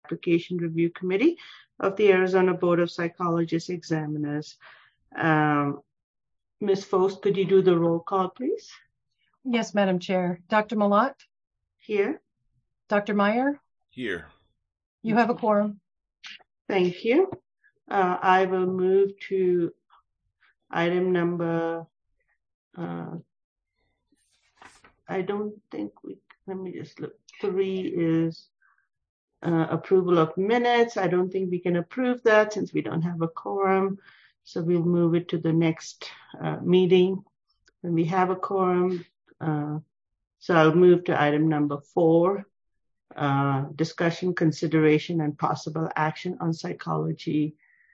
Reapplication Review Committee of the Arizona Board of Psychologists Examiners. Ms. Fost, could you do the roll call, please? Yes, Madam Chair. Dr. Malott? Here. Dr. Meyer? Here. You have a quorum. Thank you. I will move to item number, I don't think let me just look. 3 is approval of minutes. I don't think we can approve that since we don't have a quorum. So we'll move it to the next meeting when we have a quorum. So I'll move to item number 4, discussion, consideration, and possible action on psychology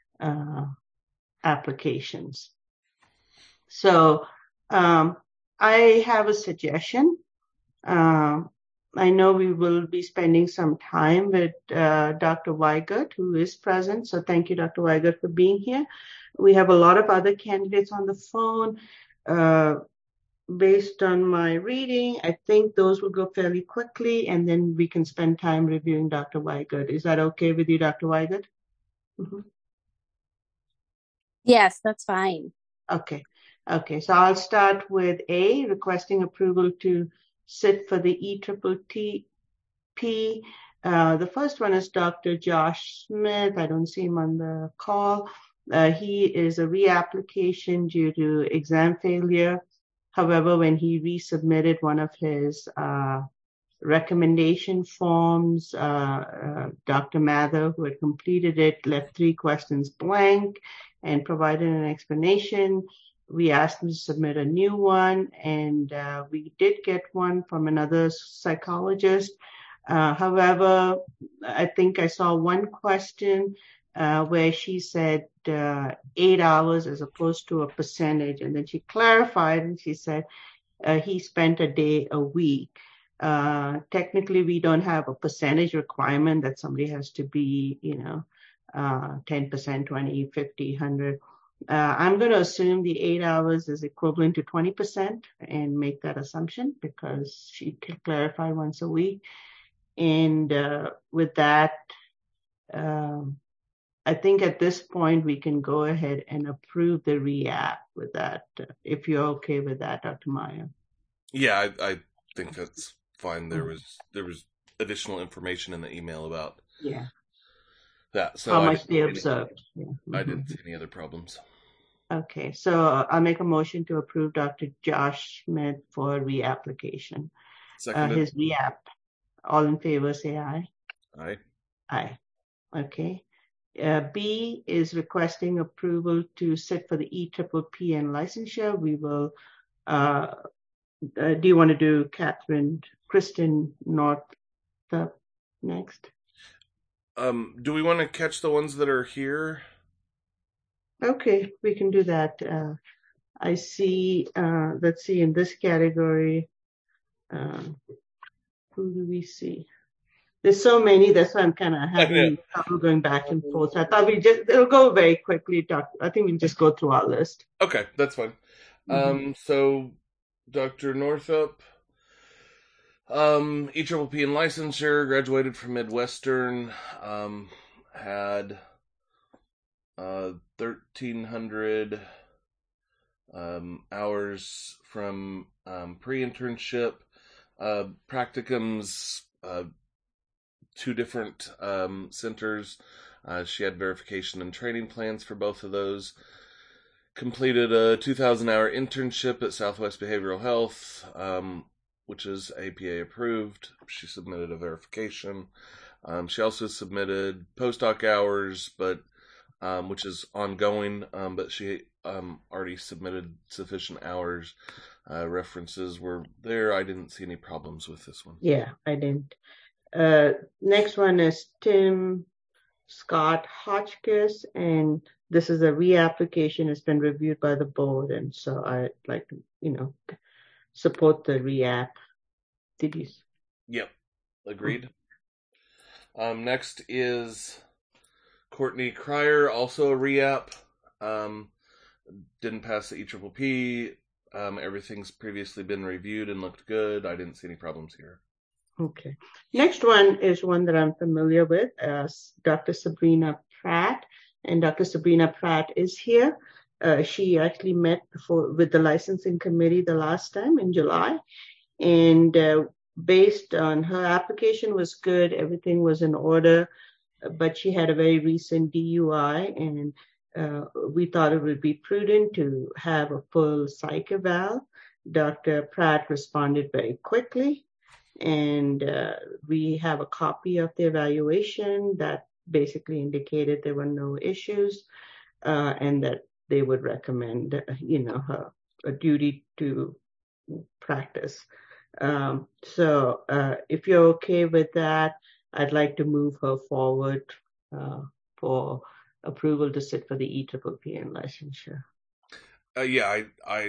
applications. So I have a suggestion. I know we will be spending some time with Dr. Weigert, who is present. So thank you, Dr. Weigert, for being here. We have a lot of other candidates on the phone. Based on my reading, I think those will go fairly quickly, and then we can spend time reviewing Dr. Weigert. Is that okay with you, Dr. Weigert? Mm-hmm. Yes, that's fine. Okay. So I'll start with A, requesting approval to sit for the ETTP. The first one is Dr. Josh Smith. I don't see him on the call. He is a reapplication due to exam failure. However, when he resubmitted one of his recommendation forms, Dr. Mather, who had completed it, left 3 questions blank and provided an explanation. We asked him to submit a new one, and we did get one from another psychologist. However, I think I saw one question where she said 8 hours as opposed to a percentage, and then she clarified and she said he spent a day a week. Technically, we don't have a percentage requirement that somebody has to be, 10%, 20, 50, 100. I'm going to assume the 8 hours is equivalent to 20% and make that assumption because she can clarify once a week. And with that, I think at this point we can go ahead and approve the REAP with that, if you're okay with that, Dr. Meyer. Yeah, I think that's fine. There was additional information in the email about that. So how much they observed. I didn't see any other problems. Okay, so I'll make a motion to approve Dr. Josh Smith for reapplication. His REAP. All in favor, say aye. Aye. Aye. Okay. B is requesting approval to sit for the ETTP and licensure. We will, do you want to do Kristen Northup next? Do we want to catch the ones that are here? Okay, we can do that. I see, let's see, in this category, who do we see? There's so many, that's why I'm kind of having trouble going back and forth. So I thought it'll go very quickly. I think we'll just go through our list. Okay, that's fine. So Dr. Northup, ETTP and licensure, graduated from Midwestern, had 1,300 hours from pre-internship, practicums, 2 different centers. She had verification and training plans for both of those. Completed a 2,000-hour internship at Southwest Behavioral Health, which is APA approved. She submitted a verification. She also submitted postdoc hours, but which is ongoing, but she already submitted sufficient hours. References were there. I didn't see any problems with this one. Yeah, I didn't. Next one is Tim Scott Hotchkiss, and this is a reapplication. It's been reviewed by the board, and so I'd like to, support the reapp. Did you? Yep, agreed. Next is Courtney Cryer, also a reapp. Didn't pass the ETTP. Everything's previously been reviewed and looked good. I didn't see any problems here. Okay. Next one is one that I'm familiar with, Dr. Sabrina Pratt. And Dr. Sabrina Pratt is here. She actually met with the licensing committee the last time in July. And based on her application was good, everything was in order, but she had a very recent DUI, and we thought it would be prudent to have a full psych eval. Dr. Pratt responded very quickly, and we have a copy of the evaluation that basically indicated there were no issues, and that they would recommend, her a duty to practice. So if you're okay with that, I'd like to move her forward for approval to sit for the EPPN licensure. Yeah, I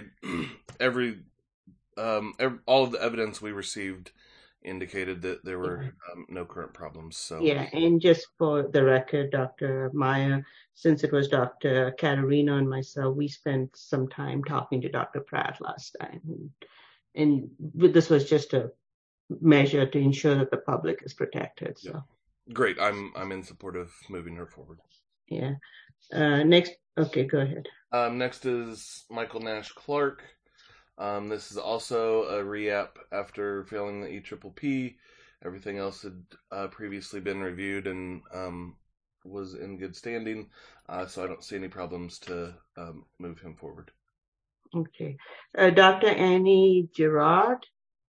all of the evidence we received indicated that there were no current problems. So yeah, and just for the record, Dr. Meyer, since it was Dr. Katerina and myself, we spent some time talking to Dr. Pratt last time, and this was just a measure to ensure that the public is protected. So great, I'm in support of moving her forward. Yeah. Next, okay, go ahead. Next is Michael Nash Clark. This is also a re-app after failing the EPPP. Everything else had previously been reviewed and was in good standing, so I don't see any problems to move him forward. Okay. Dr. Annie Gerard,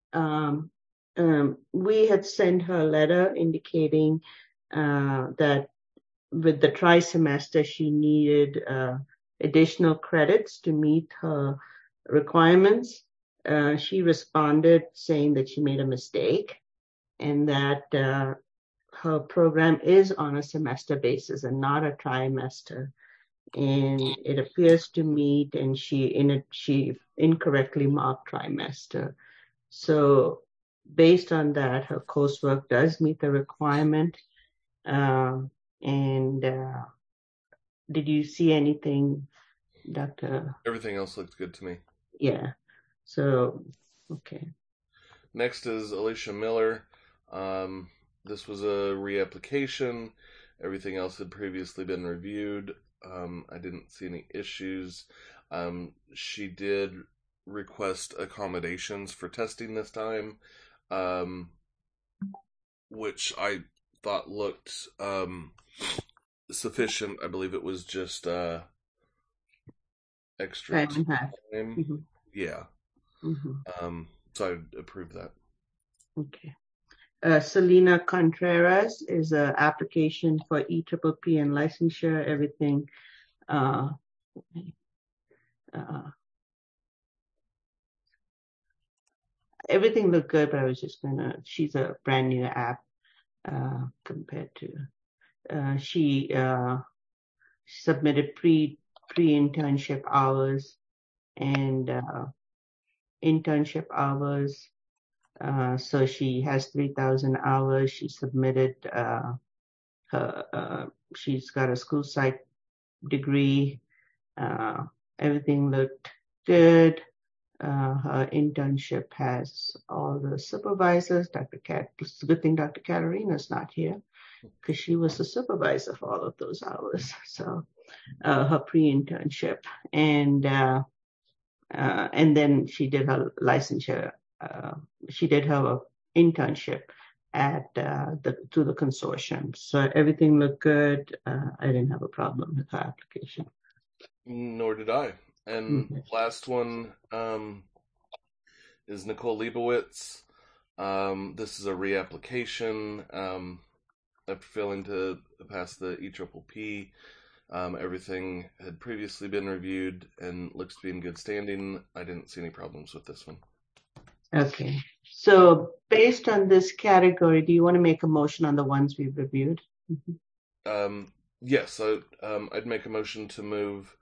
we had sent her a letter indicating that with the trimester she needed additional credits to meet her requirements. She responded saying that she made a mistake and that her program is on a semester basis and not a trimester. And it appears to meet, and she incorrectly marked trimester. So based on that, her coursework does meet the requirement. And did you see anything, Dr.? Everything else looks good to me. Yeah. So, okay. Next is Alicia Miller. This was a reapplication. Everything else had previously been reviewed. I didn't see any issues. She did request accommodations for testing this time, which I thought looked sufficient. I believe it was just extra time. Mm-hmm. Yeah. Mm-hmm. So I approve that. Okay. Selena Contreras is an application for EPPP and licensure. Everything. Everything looked good, but I was just she's a brand new app compared to. She submitted pre-internship hours and internship hours. So she has 3,000 hours. She submitted she's got a school psych degree. Everything looked good. Her internship has all the supervisors. It's a good thing Dr. Katerina's not here because she was the supervisor for all of those hours. So her pre-internship, and then she did her licensure. She did her internship at through the consortium. So everything looked good. I didn't have a problem with her application. Nor did I. And last one is Nicole Leibowitz. This is a reapplication after failing to pass the EPPP. Everything had previously been reviewed and looks to be in good standing. I didn't see any problems with this one. Okay. So based on this category, do you want to make a motion on the ones we've reviewed? Yes, I'd make a motion to move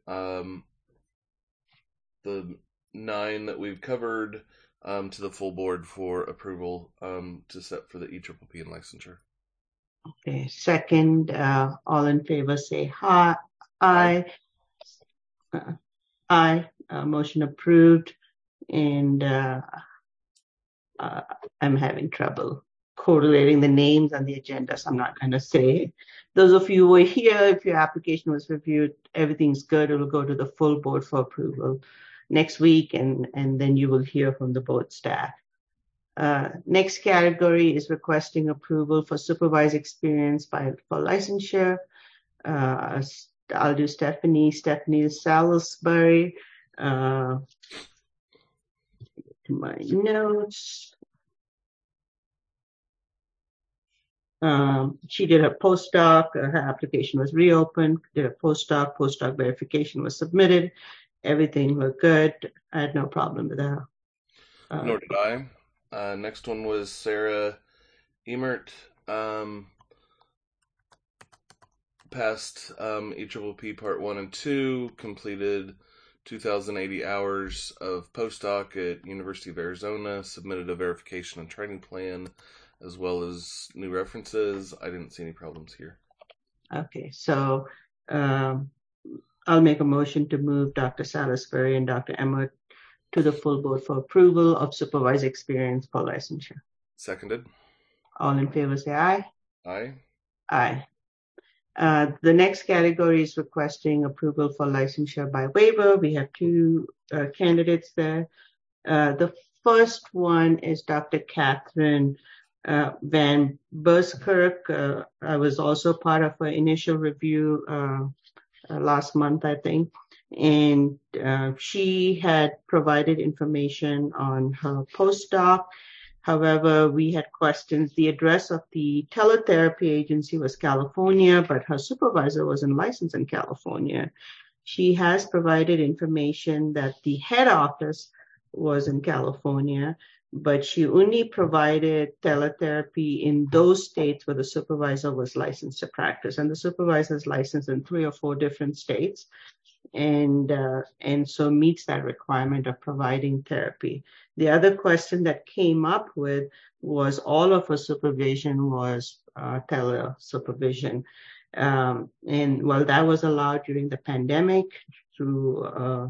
the 9 that we've covered to the full board for approval to set for the EPPP and licensure. Okay. Second, all in favor say aye. Aye. Motion approved. And I'm having trouble correlating the names on the agenda, so I'm not going to say. Those of you who are here, if your application was reviewed, everything's good, it'll go to the full board for approval next week, and then you will hear from the board staff. Next category is requesting approval for supervised experience for licensure. I'll do Stephanie Salisbury. To my notes. She did her postdoc, her application was reopened, did a postdoc verification was submitted, everything looked good. I had no problem with that. Nor did I. Next one was Sarah Emert. Passed EPPP Part 1 and 2, completed 2,080 hours of postdoc at University of Arizona, submitted a verification and training plan, as well as new references. I didn't see any problems here. Okay, so I'll make a motion to move Dr. Salisbury and Dr. Emert to the full board for approval of supervised experience for licensure. Seconded. All in favor say aye. Aye. Aye. The next category is requesting approval for licensure by waiver. We have two candidates there. The first one is Dr. Catherine Van Buskirk. I was also part of her initial review last month, I think. And she had provided information on her postdoc. However, we had questions. The address of the teletherapy agency was California, but her supervisor wasn't licensed in California. She has provided information that the head office was in California, but she only provided teletherapy in those states where the supervisor was licensed to practice. And the supervisor is licensed in 3 or 4 different states, and so meets that requirement of providing therapy. The other question that came up with was all of her supervision was tele-supervision. And while that was allowed during the pandemic through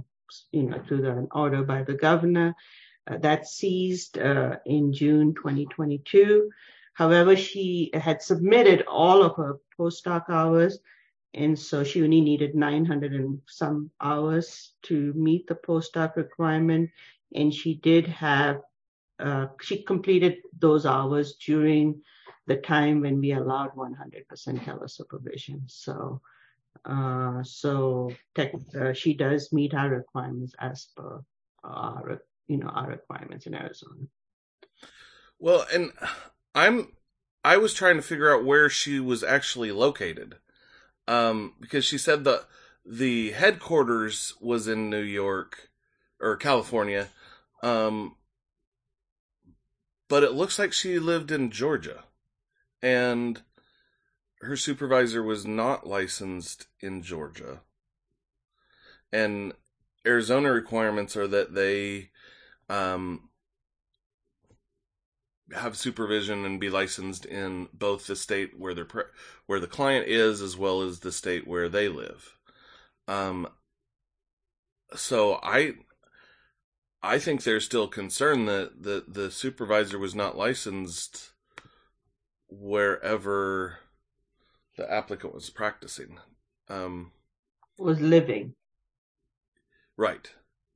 an order by the governor, that ceased in June 2022. However, she had submitted all of her postdoc hours, and so she only needed 900 and some hours to meet the postdoc requirement. And she did have, she completed those hours during the time when we allowed 100% telesupervision. So she does meet our requirements as per our requirements in Arizona. Well, and I was trying to figure out where she was actually located. Because she said the headquarters was in New York or California, but it looks like she lived in Georgia, and her supervisor was not licensed in Georgia. And Arizona requirements are that they have supervision and be licensed in both the state where the client is, as well as the state where they live. So I think there's still concern that the supervisor was not licensed wherever the applicant was practicing. Was living. Right.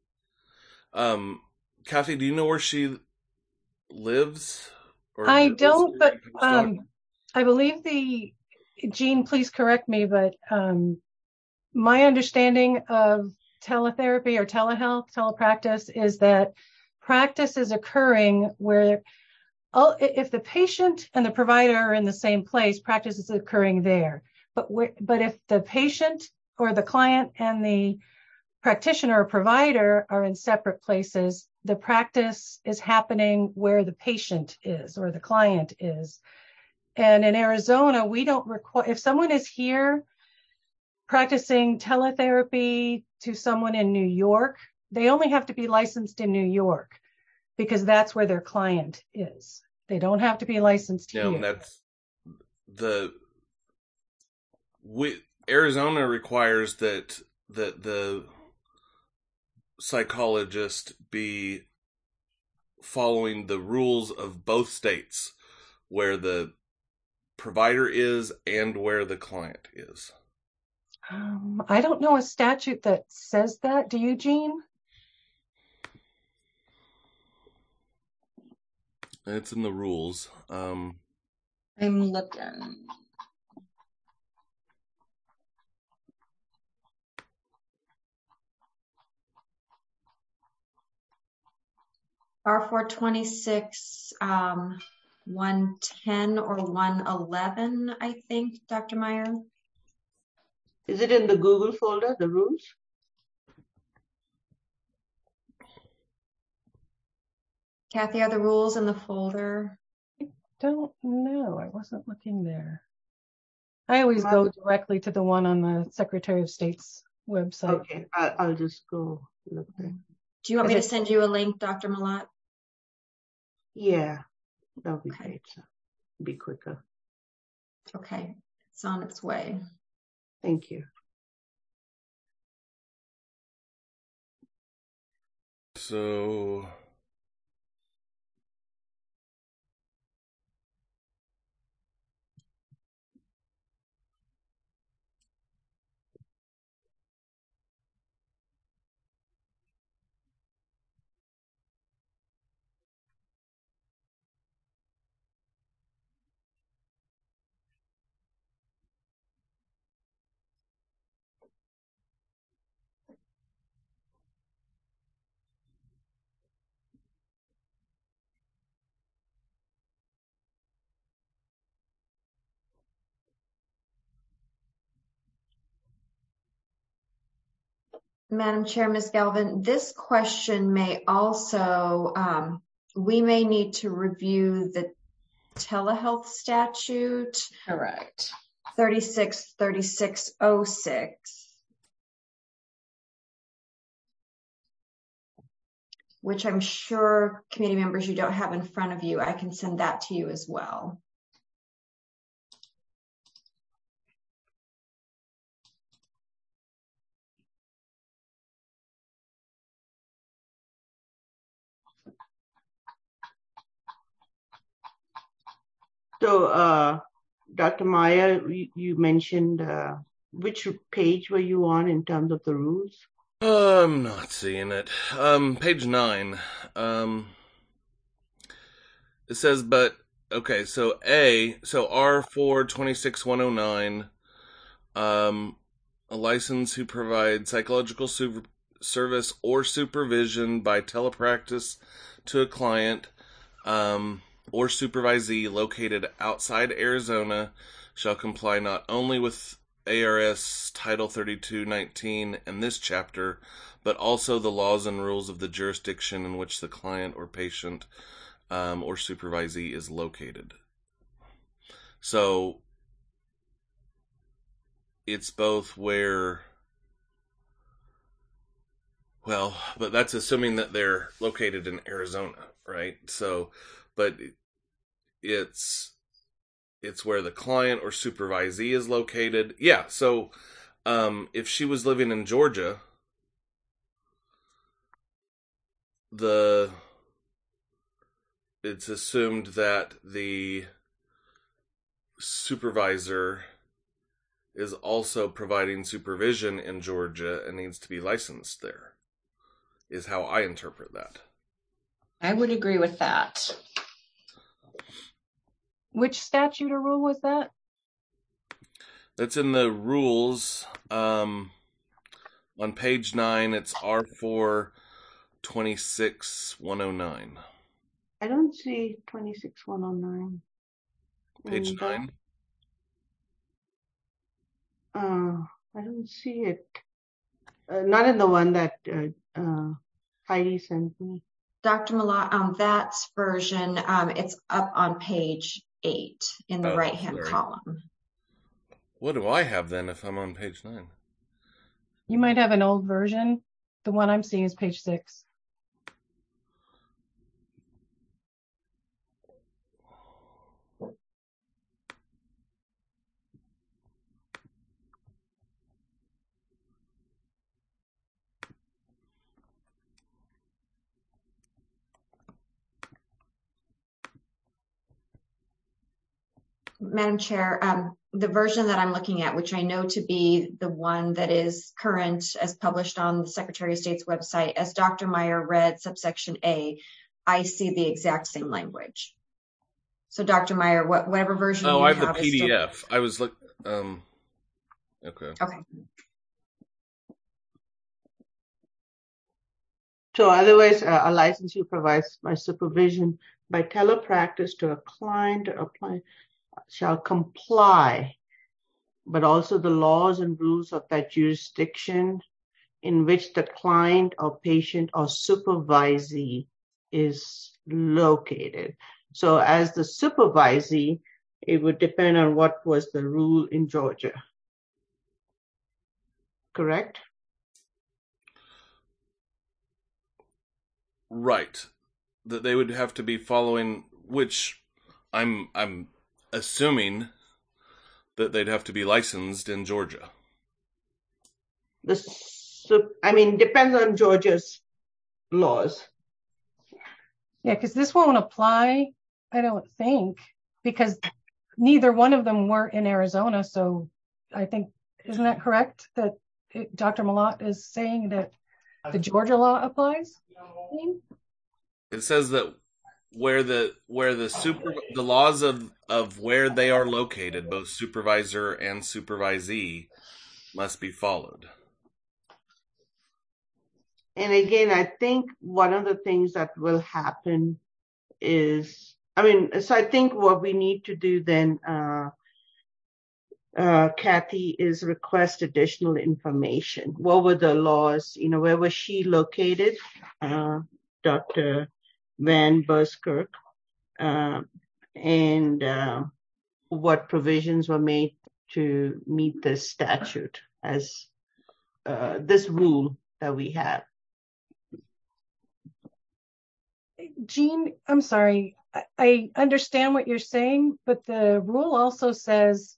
Kathy, do you know where she lives? I don't, but I believe Jean, please correct me, but my understanding of teletherapy or telehealth, telepractice is that practice is occurring where, if the patient and the provider are in the same place, practice is occurring there. But if the patient or the client and the practitioner or provider are in separate places, the practice is happening where the patient is or the client is. And in Arizona, we don't require, if someone is here practicing teletherapy to someone in New York, they only have to be licensed in New York because that's where their client is. They don't have to be licensed here. That's Arizona requires that the psychologist be following the rules of both states, where the provider is and where the client is. I don't know a statute that says that. Do you, Jean? It's in the rules. I'm looking. R426, 110 or 111, I think, Dr. Meyer. Is it in the Google folder, the rules? Kathy, are the rules in the folder? Don't know. I wasn't looking there. I always go directly to the one on the Secretary of State's website. Okay, I'll just go look there. Do you want me to send you a link, Dr. Malat? Yeah, that would be great. So it'd be quicker. Okay, it's on its way. Thank you. So Madam Chair, Ms. Galvin, this question may also, we may need to review the telehealth statute. Correct. 363606, which I'm sure committee members you don't have in front of you. I can send that to you as well. So, Dr. Maya, you mentioned which page were you on in terms of the rules? I'm not seeing it. Page 9. It says, but okay, so R426-109, a license who provides psychological service or supervision by telepractice to a client, or supervisee located outside Arizona shall comply not only with ARS Title 3219 and this chapter, but also the laws and rules of the jurisdiction in which the client or patient or supervisee is located. So it's both where, well, but that's assuming that they're located in Arizona, right? So, but it's where the client or supervisee is located. Yeah, so if she was living in Georgia, it's assumed that the supervisor is also providing supervision in Georgia and needs to be licensed there, is how I interpret that. I would agree with that. Which statute or rule was that? That's in the rules. On page 9, it's R426-109. I don't see 26109. Page 9. I don't see it. Not in the one that Heidi sent me. Dr. Malat, that's version, it's up on page 8 in the right-hand column. What do I have then if I'm on page 9? You might have an old version. The one I'm seeing is page 6. Madam Chair, the version that I'm looking at, which I know to be the one that is current as published on the Secretary of State's website, as Dr. Meyer read subsection A, I see the exact same language. So Dr. Meyer, whatever version you I have. have the PDF. I was okay. Okay. So otherwise, a licensee provides by supervision by telepractice to a client shall comply, but also the laws and rules of that jurisdiction in which the client or patient or supervisee is located. So as the supervisee, it would depend on what was the rule in Georgia. Correct? Right. That they would have to be following, which I'm assuming that they'd have to be licensed in Georgia. Depends on Georgia's laws. Yeah, because this won't apply, I don't think, because neither one of them were in Arizona. So I think, isn't that correct? That Dr. Malott is saying that the Georgia law applies? It says that where the laws of where they are located, both supervisor and supervisee, must be followed. And again, I think one of the things that will happen is, so I think what we need to do then, Kathy, is request additional information. What were the laws? Where was she located? Dr. Van Buskirk, and what provisions were made to meet this statute as this rule that we have. Jean, I'm sorry. I understand what you're saying, but the rule also says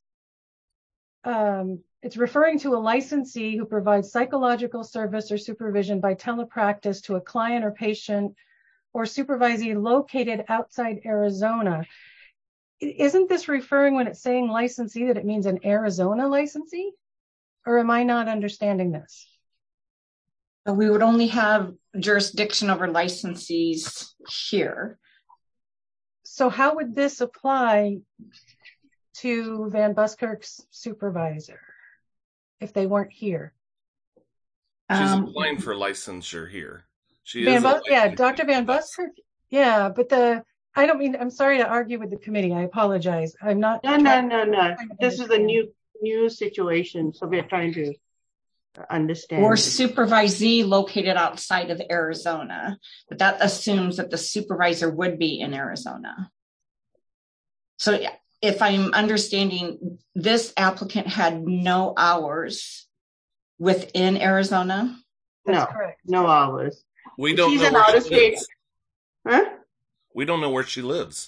it's referring to a licensee who provides psychological service or supervision by telepractice to a client or patient or supervisee located outside Arizona. Isn't this referring, when it's saying licensee, that it means an Arizona licensee? Or am I not understanding this? We would only have jurisdiction over licensees here. So how would this apply to Van Buskirk's supervisor if they weren't here? She's applying for licensure here. Dr. Van Buskirk. Yeah, but I'm sorry to argue with the committee. I apologize. I'm not. No. This is a new situation. So we're trying to understand. Or supervisee located outside of Arizona, but that assumes that the supervisor would be in Arizona. So if I'm understanding, this applicant had no hours within Arizona. That's correct. No hours. We don't know where she lives. Huh? We don't know where she lives.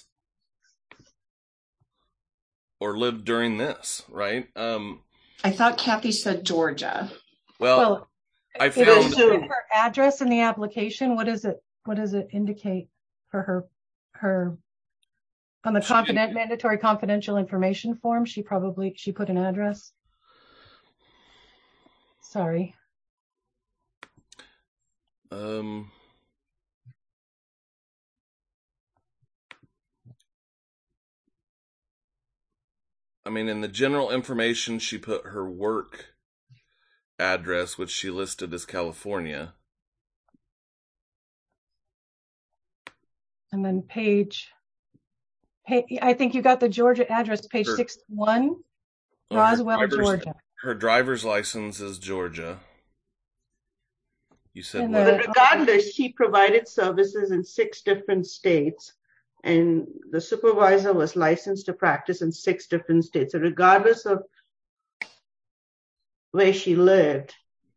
Or lived during this, right? I thought Kathy said Georgia. Well, I found her address in the application. What does it indicate for her on the mandatory confidential information form? She put an address. Sorry. In the general information, she put her work address, which she listed as California. And then I think you got the Georgia address, page 61, Roswell, Georgia. Her driver's license is Georgia. You said what? But regardless, she provided services in 6 different states, and the supervisor was licensed to practice in 6 different states. So regardless of where she lived,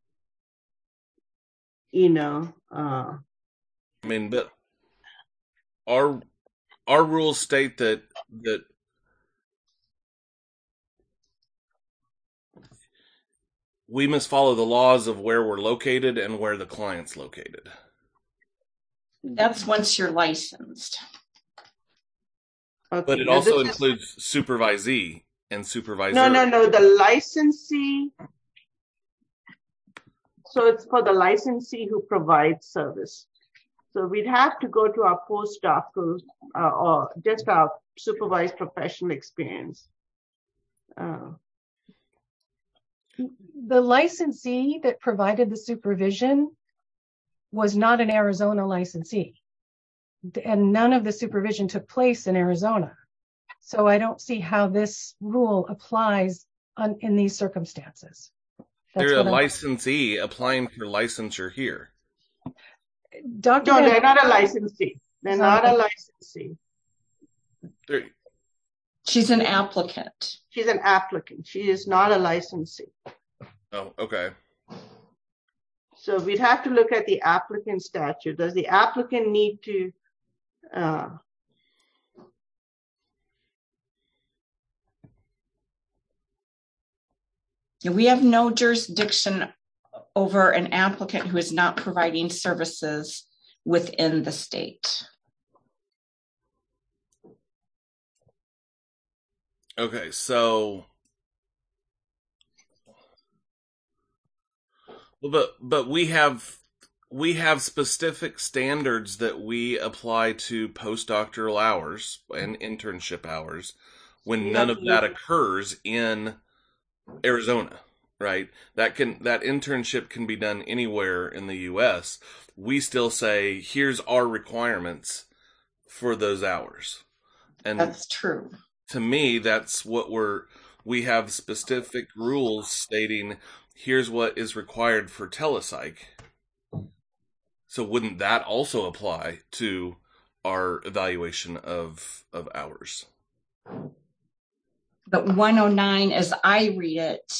but our rules state that we must follow the laws of where we're located and where the client's located. That's once you're licensed. Okay. But it now also this is- includes supervisee and supervisor. No, the licensee. So it's for the licensee who provides service. So we'd have to go to our postdoctoral or just our supervised professional experience. The licensee that provided the supervision was not an Arizona licensee, and none of the supervision took place in Arizona. So I don't see how this rule applies in these circumstances. They're a licensee applying for licensure here. No, they're not a licensee. They're not a licensee. She's an applicant. She's an applicant. She is not a licensee. Oh, okay. So we'd have to look at the applicant statute. Does the applicant need to We have no jurisdiction over an applicant who is not providing services within the state. Okay, so but we have specific standards that we apply to postdoctoral hours and internship hours when none of that occurs in Arizona, right? That internship can be done anywhere in the US. We still say, here's our requirements for those hours. And that's true. To me, that's what we have specific rules stating, here's what is required for telepsych. So wouldn't that also apply to our evaluation of hours? But 109, as I read it,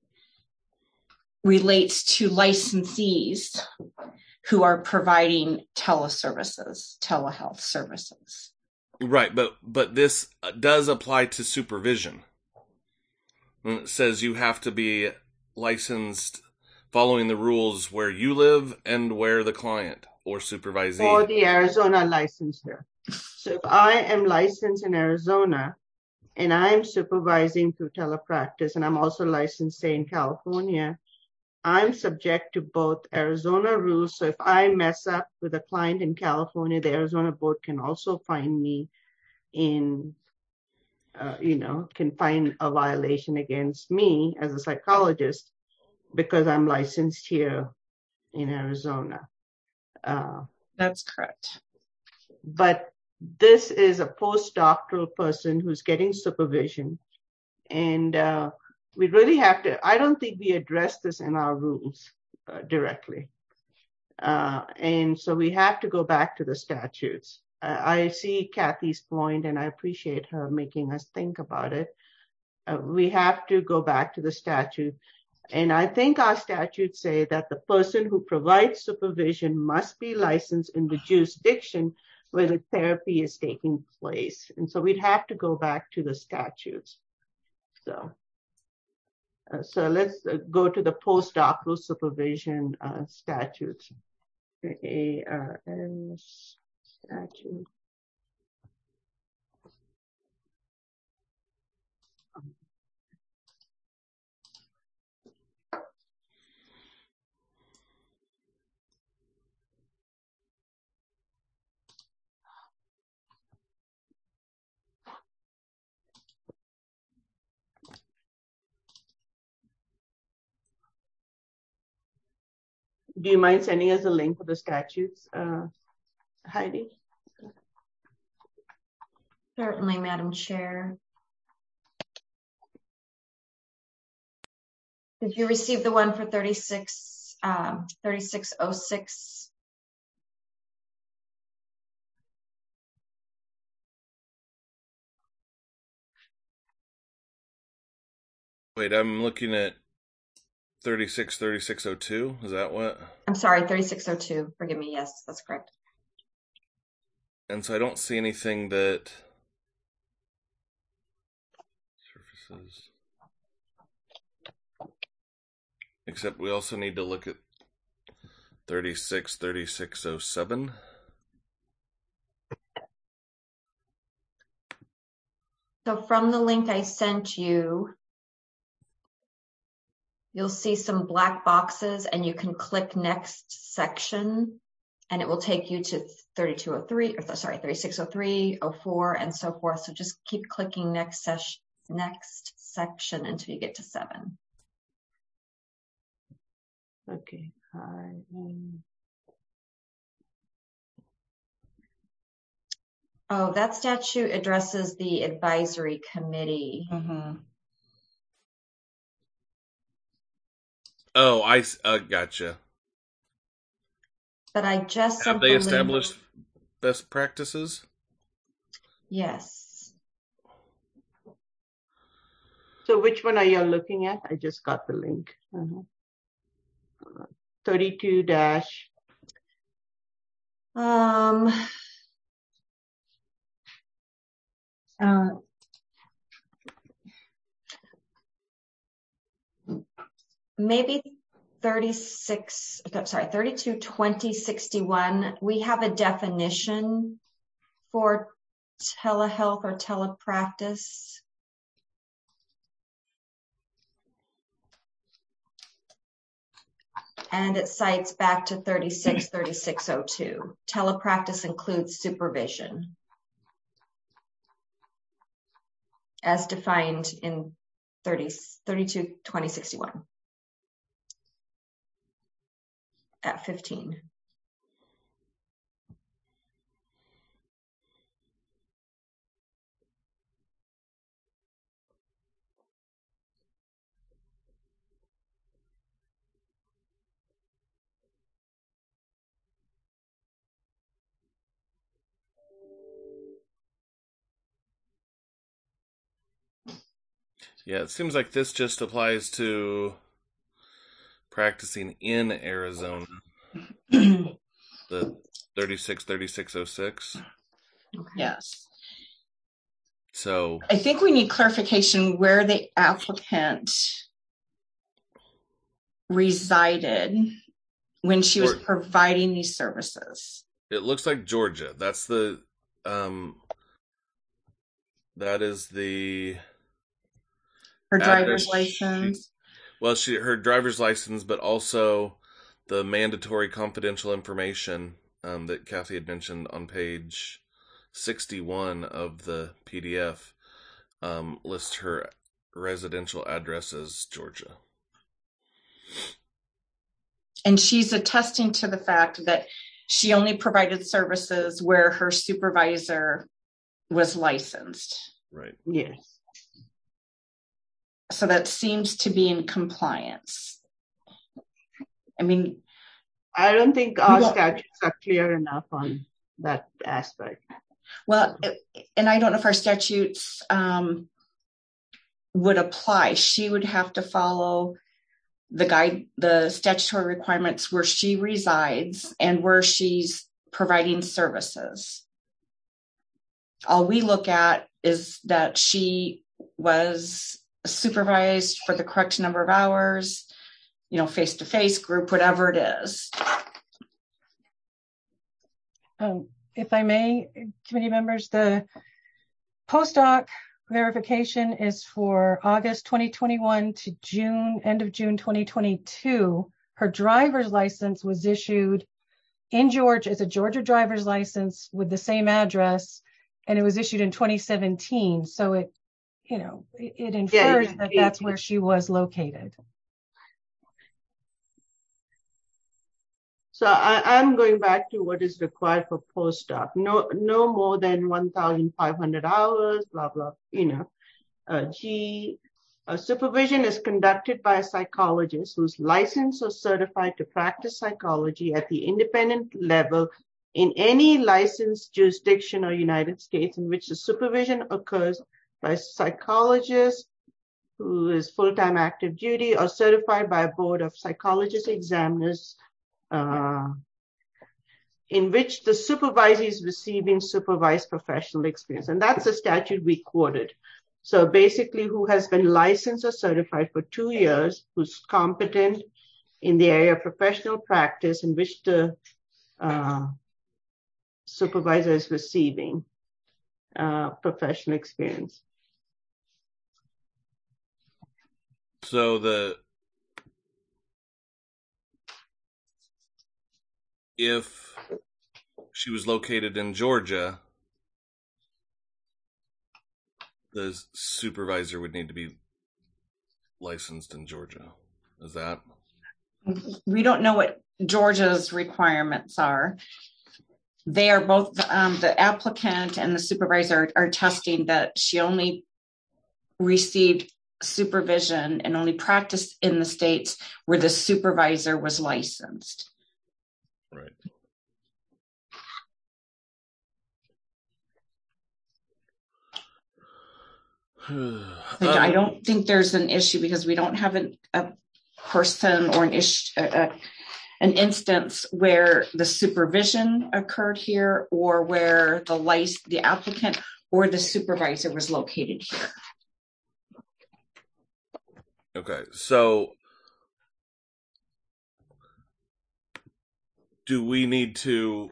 relates to licensees who are providing telehealth services. Right, but this does apply to supervision. It says you have to be licensed following the rules where you live and where the client or supervisee. Or the Arizona licensor. So if I am licensed in Arizona and I'm supervising through telepractice and I'm also licensed, say, in California, I'm subject to both Arizona rules. So if I mess up with a client in California, the Arizona board can also find me in, can find a violation against me as a psychologist because I'm licensed here in Arizona. That's correct. But this is a postdoctoral person who's getting supervision. And we really have to, I don't think we address this in our rules directly. And so we have to go back to the statutes. I see Kathy's point and I appreciate her making us think about it. We have to go back to the statute. And I think our statutes say that the person who provides supervision must be licensed in the jurisdiction where the therapy is taking place. And so we'd have to go back to the statutes. So let's go to the postdoctoral supervision statutes. ARS statute. Do you mind sending us a link for the statutes, Heidi? Certainly, Madam Chair. Did you receive the one for 3606? Wait, I'm looking at 3602. Is that what? I'm sorry, 3602. Forgive me. Yes, that's correct. And so I don't see anything that surfaces. Except we also need to look at 3607. So from the link I sent you, you'll see some black boxes and you can click next section and it will take you to 3203, or sorry, 3603, 04, and so forth. So just keep clicking next section until you get to 7. Okay. Oh, that statute addresses the advisory committee. Mm-hmm. Oh, I gotcha. But I just Have sent they the established link. best practices? Yes. So which one are you looking at? I just got the link. 32 dash. Maybe 32/2061. We have a definition for telehealth or telepractice. And it cites back to 36/3602. Telepractice includes supervision, as defined in 32/2061 at 15. Yeah, it seems like this just applies to practicing in Arizona. The 36/3606. Okay. Yes. So I think we need clarification where the applicant resided when she was providing these services. It looks like Georgia. That's the that is the Her driver's license. Her driver's license, but also the mandatory confidential information that Kathy had mentioned on page 61 of the PDF lists her residential address as Georgia. And she's attesting to the fact that she only provided services where her supervisor was licensed. Right. Yes. So that seems to be in compliance. I mean, I don't think our statutes are clear enough on that aspect. Well, and I don't know if our statutes would apply. She would have to follow the statutory requirements where she resides and where she's providing services. All we look at is that she was supervised for the correct number of hours, face-to-face, group, whatever it is. If I may, committee members, the postdoc verification is for August 2021 to end of June 2022. Her driver's license was issued in Georgia. It's a Georgia driver's license with the same address, and it was issued in 2017. So it infers that that's where she was located. So I'm going back to what is required for postdoc. No more than 1,500 hours, blah, blah, supervision is conducted by a psychologist who's licensed or certified to practice psychology at the independent level in any licensed jurisdiction or United States in which the supervision occurs by a psychologist who is full-time active duty or certified by a board of psychologist examiners in which the supervisor is receiving supervised professional experience. And that's the statute we quoted. So basically, who has been licensed or certified for 2 years, who's competent in the area of professional practice in which the supervisor is receiving professional experience. So if she was located in Georgia, the supervisor would need to be licensed in Georgia. Is that? We don't know what Georgia's requirements are. They are both, the applicant and the supervisor are testing that she only received supervision and only practiced in the states where the supervisor was licensed. Right. I don't think there's an issue because we don't have a person or an instance where the supervision occurred here or where the applicant or the supervisor was located here. Okay, so do we need to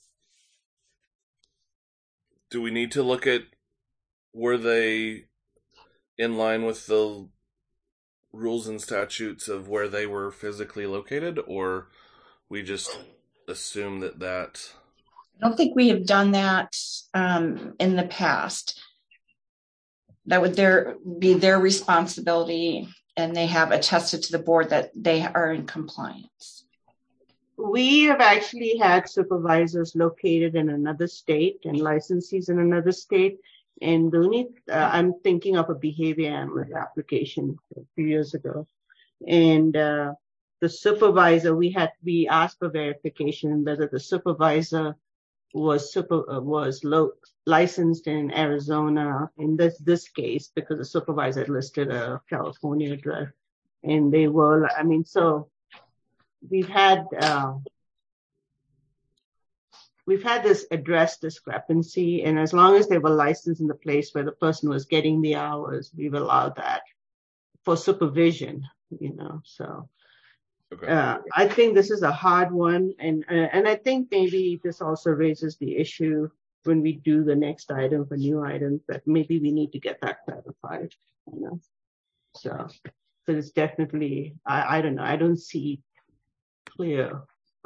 look at, were they in line with the rules and statutes of where they were physically located, or we just assume that? I don't think we have done that in the past. That would be their responsibility, and they have attested to the board that they are in compliance. We have actually had supervisors located in another state and licensees in another state. And I'm thinking of a behavior analyst application a few years ago. And the supervisor, we asked for verification whether the supervisor was licensed in Arizona in this case, because the supervisor listed a California address. And they were, so we've had this address discrepancy, and as long as they were licensed in the place where the person was getting the hours, we've allowed that for supervision, so. Okay. I think this is a hard one, and I think maybe this also raises the issue when we do the next item for new items, that maybe we need to get that clarified, So it's definitely, I don't know, I don't see clear.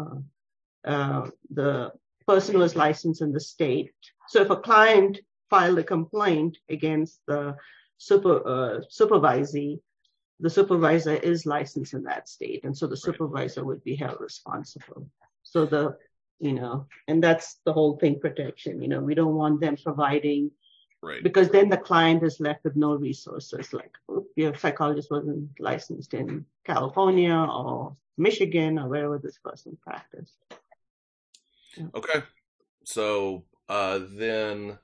The person was licensed in the state. So if a client filed a complaint against the supervisee, the supervisor is licensed in that state. And so the supervisor would be held responsible. So and that's the whole thing, protection. We don't want them providing, because then the client is left with no resources. Like your psychologist wasn't licensed in California or Michigan or wherever this person practiced. Okay. So then,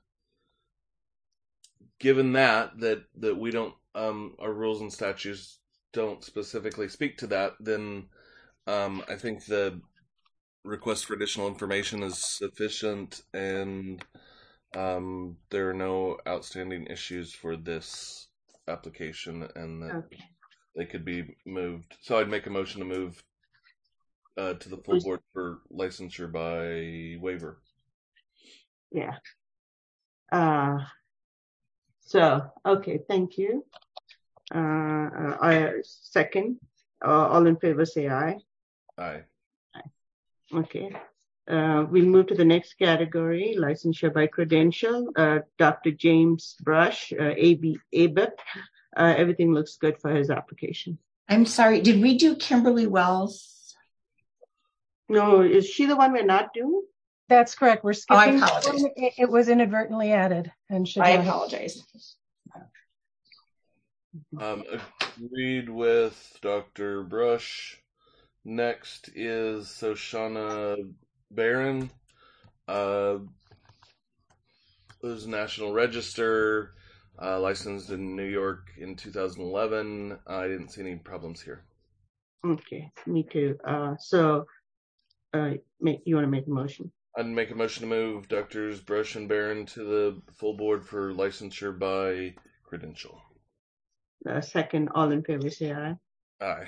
given that we don't, our rules and statutes don't specifically speak to that, then I think the request for additional information is sufficient, and there are no outstanding issues for this application, and that they could be moved. So I'd make a motion to move to the full board for licensure by waiver. Yeah. Okay, thank you. I second. All in favor say aye. Aye. Okay. We'll move to the next category, licensure by credential. Dr. James Brush, ABIP. Everything looks good for his application. I'm sorry, did we do Kimberly Wells? No, is she the one we're not doing? That's correct. We're skipping. I apologize. It was inadvertently added, and I apologize. Agreed with Dr. Brush. Next is Shoshana Barron, who's National Register, licensed in New York in 2011. I didn't see any problems here. Okay, me too. You want to make a motion? I'd make a motion to move Drs. Brush and Barron to the full board for licensure by credential. Second, all in favor say aye. Aye.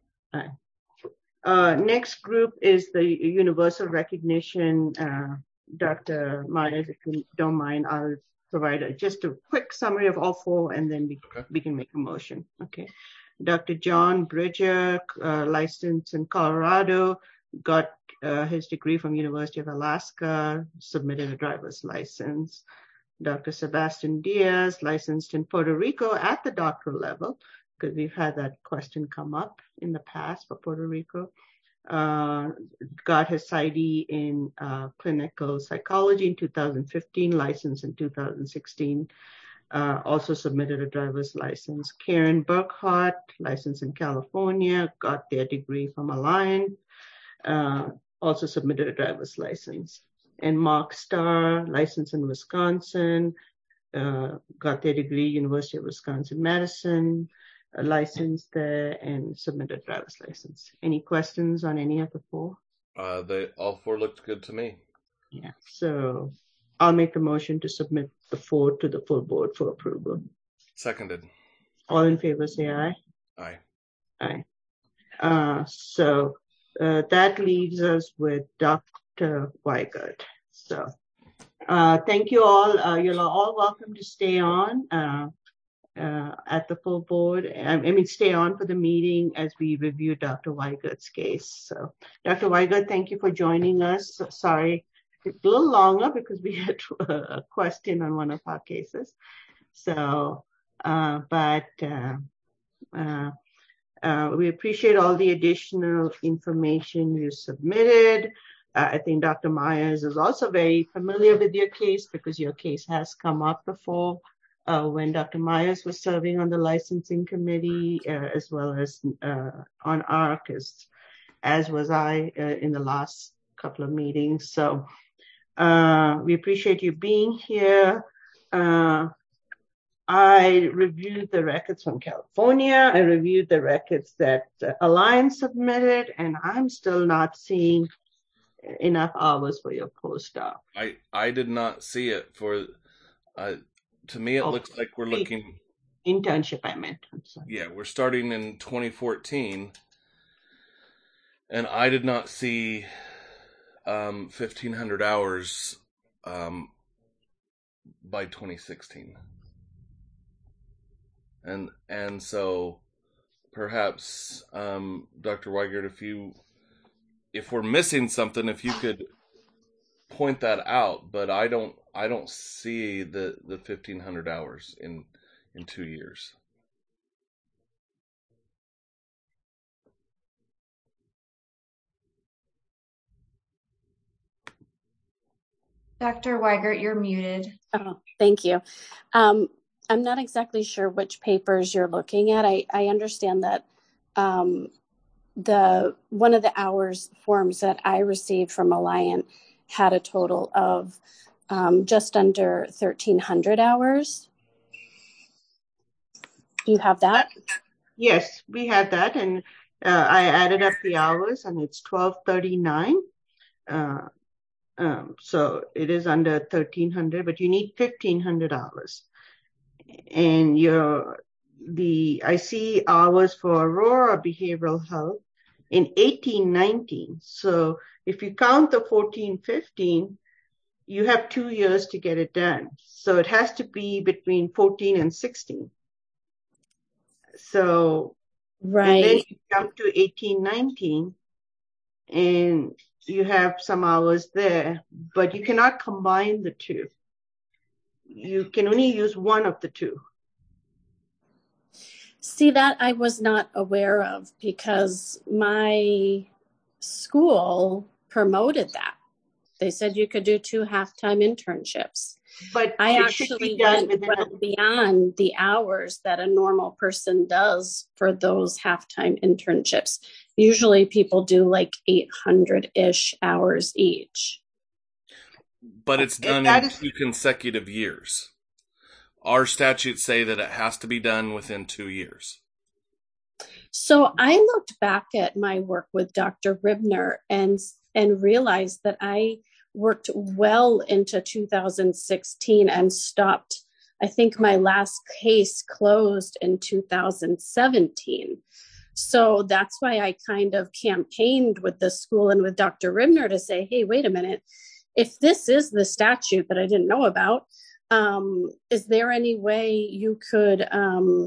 Aye. Next group is the universal recognition. Dr. Myers, if you don't mind, I'll provide just a quick summary of all four, and then we can make a motion. Okay. Dr. John Bridger, licensed in Colorado, got his degree from University of Alaska, submitted a driver's license. Dr. Sebastian Diaz, licensed in Puerto Rico at the doctoral level, because we've had that question come up in the past for Puerto Rico. Got his PsyD in clinical psychology in 2015, licensed in 2016. Also submitted a driver's license. Karen Burkhart, licensed in California, got their degree from Alliant. Also submitted a driver's license. And Mark Starr, licensed in Wisconsin, got their degree, University of Wisconsin-Madison, licensed there, and submitted a driver's license. Any questions on any of the four? All four looked good to me. Yeah, so I'll make the motion to submit the four to the full board for approval. Seconded. All in favor, say aye. Aye. Aye. So that leaves us with Dr. Weigert. So thank you all. You're all welcome to stay on at the full board. I mean, stay on for the meeting as we review Dr. Weigert's case. So Dr. Weigert, thank you for joining us. Sorry, it's a little longer because we had a question on one of our cases. So, we appreciate all the additional information you submitted. I think Dr. Myers is also very familiar with your case because your case has come up before when Dr. Myers was serving on the licensing committee, as well as on ARC, as was I in the last couple of meetings. So we appreciate you being here. I reviewed the records from California. I reviewed the records that Alliant submitted, and I'm still not seeing enough hours for your postdoc. I did not see it for. To me, it looks like we're looking internship. I meant. Yeah, we're starting in 2014, and I did not see 1,500 hours by 2016. And so perhaps Dr. Weigert, if we're missing something, if you could point that out, but I don't see the 1,500 hours in 2 years. Dr. Weigert, you're muted. Oh, thank you. I'm not exactly sure which papers you're looking at. I understand that one of the hours forms that I received from Alliant had a total of just under 1,300 hours. Do you have that? Yes, we have that, and I added up the hours, and it's 1,239. So it is under 1,300, but you need 1,500 hours. And I see hours for Aurora Behavioral Health in 1819. So if you count the 1415, you have 2 years to get it done. So it has to be between 14 and 16. So right. And then you jump to 1819 and you have some hours there, but you cannot combine the two. You can only use one of the two. See, that I was not aware of because my school promoted that. They said you could do 2 half-time internships. But I actually went well beyond the hours that a normal person does for those half-time internships. Usually people do like 800-ish hours each. But it's done in 2 consecutive years. Our statutes say that it has to be done within 2 years. So I looked back at my work with Dr. Ribner and realized that I worked well into 2016 and stopped. I think my last case closed in 2017. So that's why I kind of campaigned with the school and with Dr. Ribner to say, hey, wait a minute. If this is the statute that I didn't know about, is there any way you could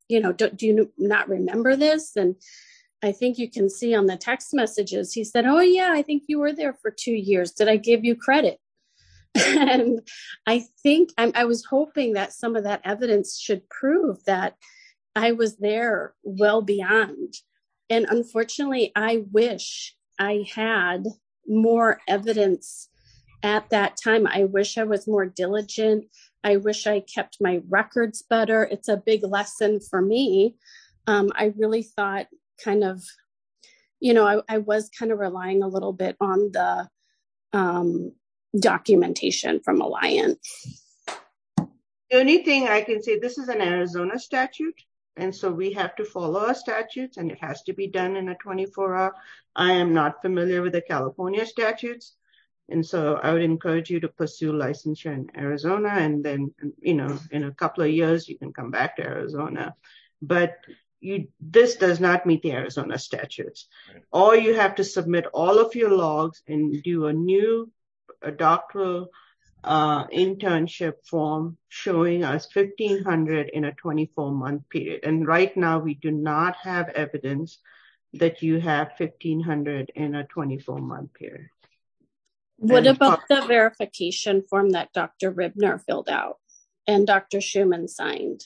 do you not remember this? And I think you can see on the text messages, he said, oh yeah, I think you were there for 2 years. Did I give you credit? And I think I was hoping that some of that evidence should prove that I was there well beyond. And unfortunately, I wish I had more evidence at that time. I wish I was more diligent. I wish I kept my records better. It's a big lesson for me. I really thought kind of, I was kind of relying a little bit on the documentation from Alliant. The only thing I can say, this is an Arizona statute, and so we have to follow our statutes, and it has to be done in a 24-hour. I am not familiar with the California statutes, and so I would encourage you to pursue licensure in Arizona, and then, in a couple of years, you can come back to Arizona. But this does not meet the Arizona statutes. Right. Or you have to submit all of your logs and do a doctoral internship form showing us 1,500 in a 24-month period. And right now, we do not have evidence that you have 1,500 in a 24-month period. What about the verification form that Dr. Ribner filled out and Dr. Schumann signed?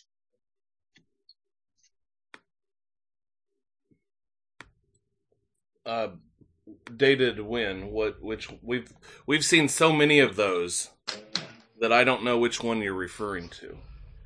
Dated when? Which we've seen so many of those that I don't know which one you're referring to.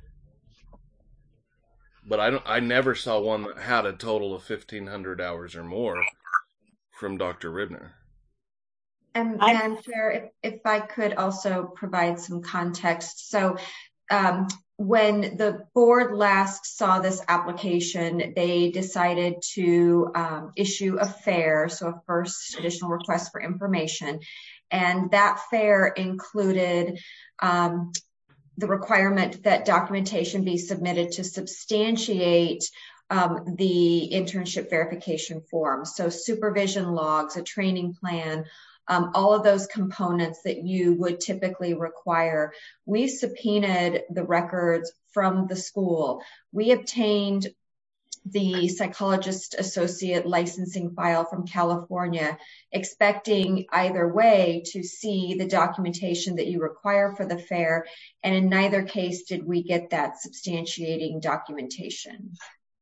But I never saw one that had a total of 1,500 hours or more from Dr. Ribner. And Madam Chair, if I could also provide some context. So when the board last saw this application, they decided to issue a FAIR, so a first additional request for information. And that FAIR included the requirement that documentation be submitted to substantiate the internship verification form. So supervision logs, a training plan, all of those components that you would typically require. We subpoenaed the records from the school. We obtained the psychologist associate licensing file from California, expecting either way to see the documentation that you require for the FAIR. And in neither case did we get that substantiating documentation.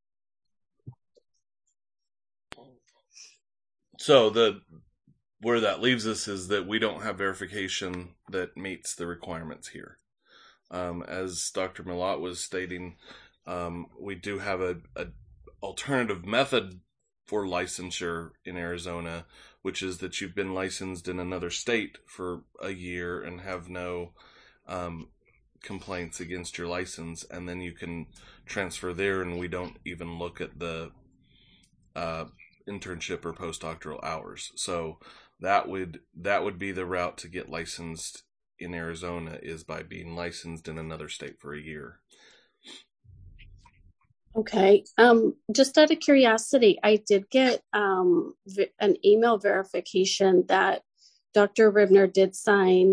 So where that leaves us is that we don't have verification that meets the requirements here. As Dr. Millott was stating, we do have a alternative method for licensure in Arizona, which is that you've been licensed in another state for a year and have no complaints against your license, and then you can transfer there, and we don't even look at the internship or postdoctoral hours. So that would be the route to get licensed in Arizona, is by being licensed in another state for a year. Okay. Just out of curiosity, I did get an email verification that Dr. Ribner did sign.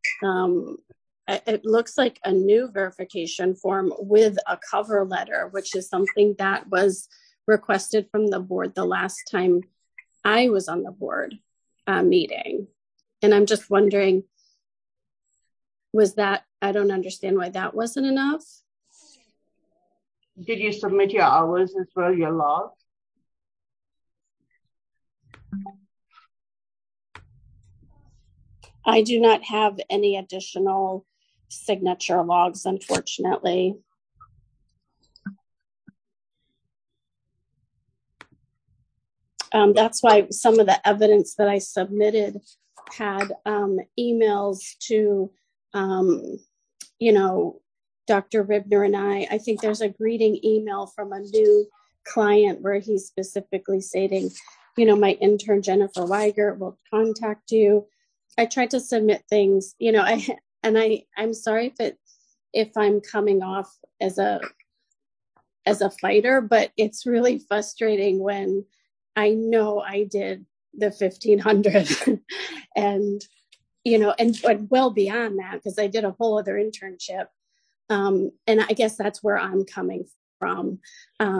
It looks like a new verification form with a cover letter, which is something that was requested from the board the last time I was on the board meeting. And I'm just wondering, I don't understand why that wasn't enough. Did you submit your hours as well, your logs? I do not have any additional signature logs, unfortunately. That's why some of the evidence that I submitted had emails to, Dr. Ribner and I think there's a greeting email from a new client where he's specifically stating, my intern Jennifer Weigert will contact you. I tried to submit things, I'm sorry if I'm coming off as a fighter, but it's really frustrating when I know I did the 1,500 and well beyond that, because I did a whole other internship. And I guess that's where I'm coming from. And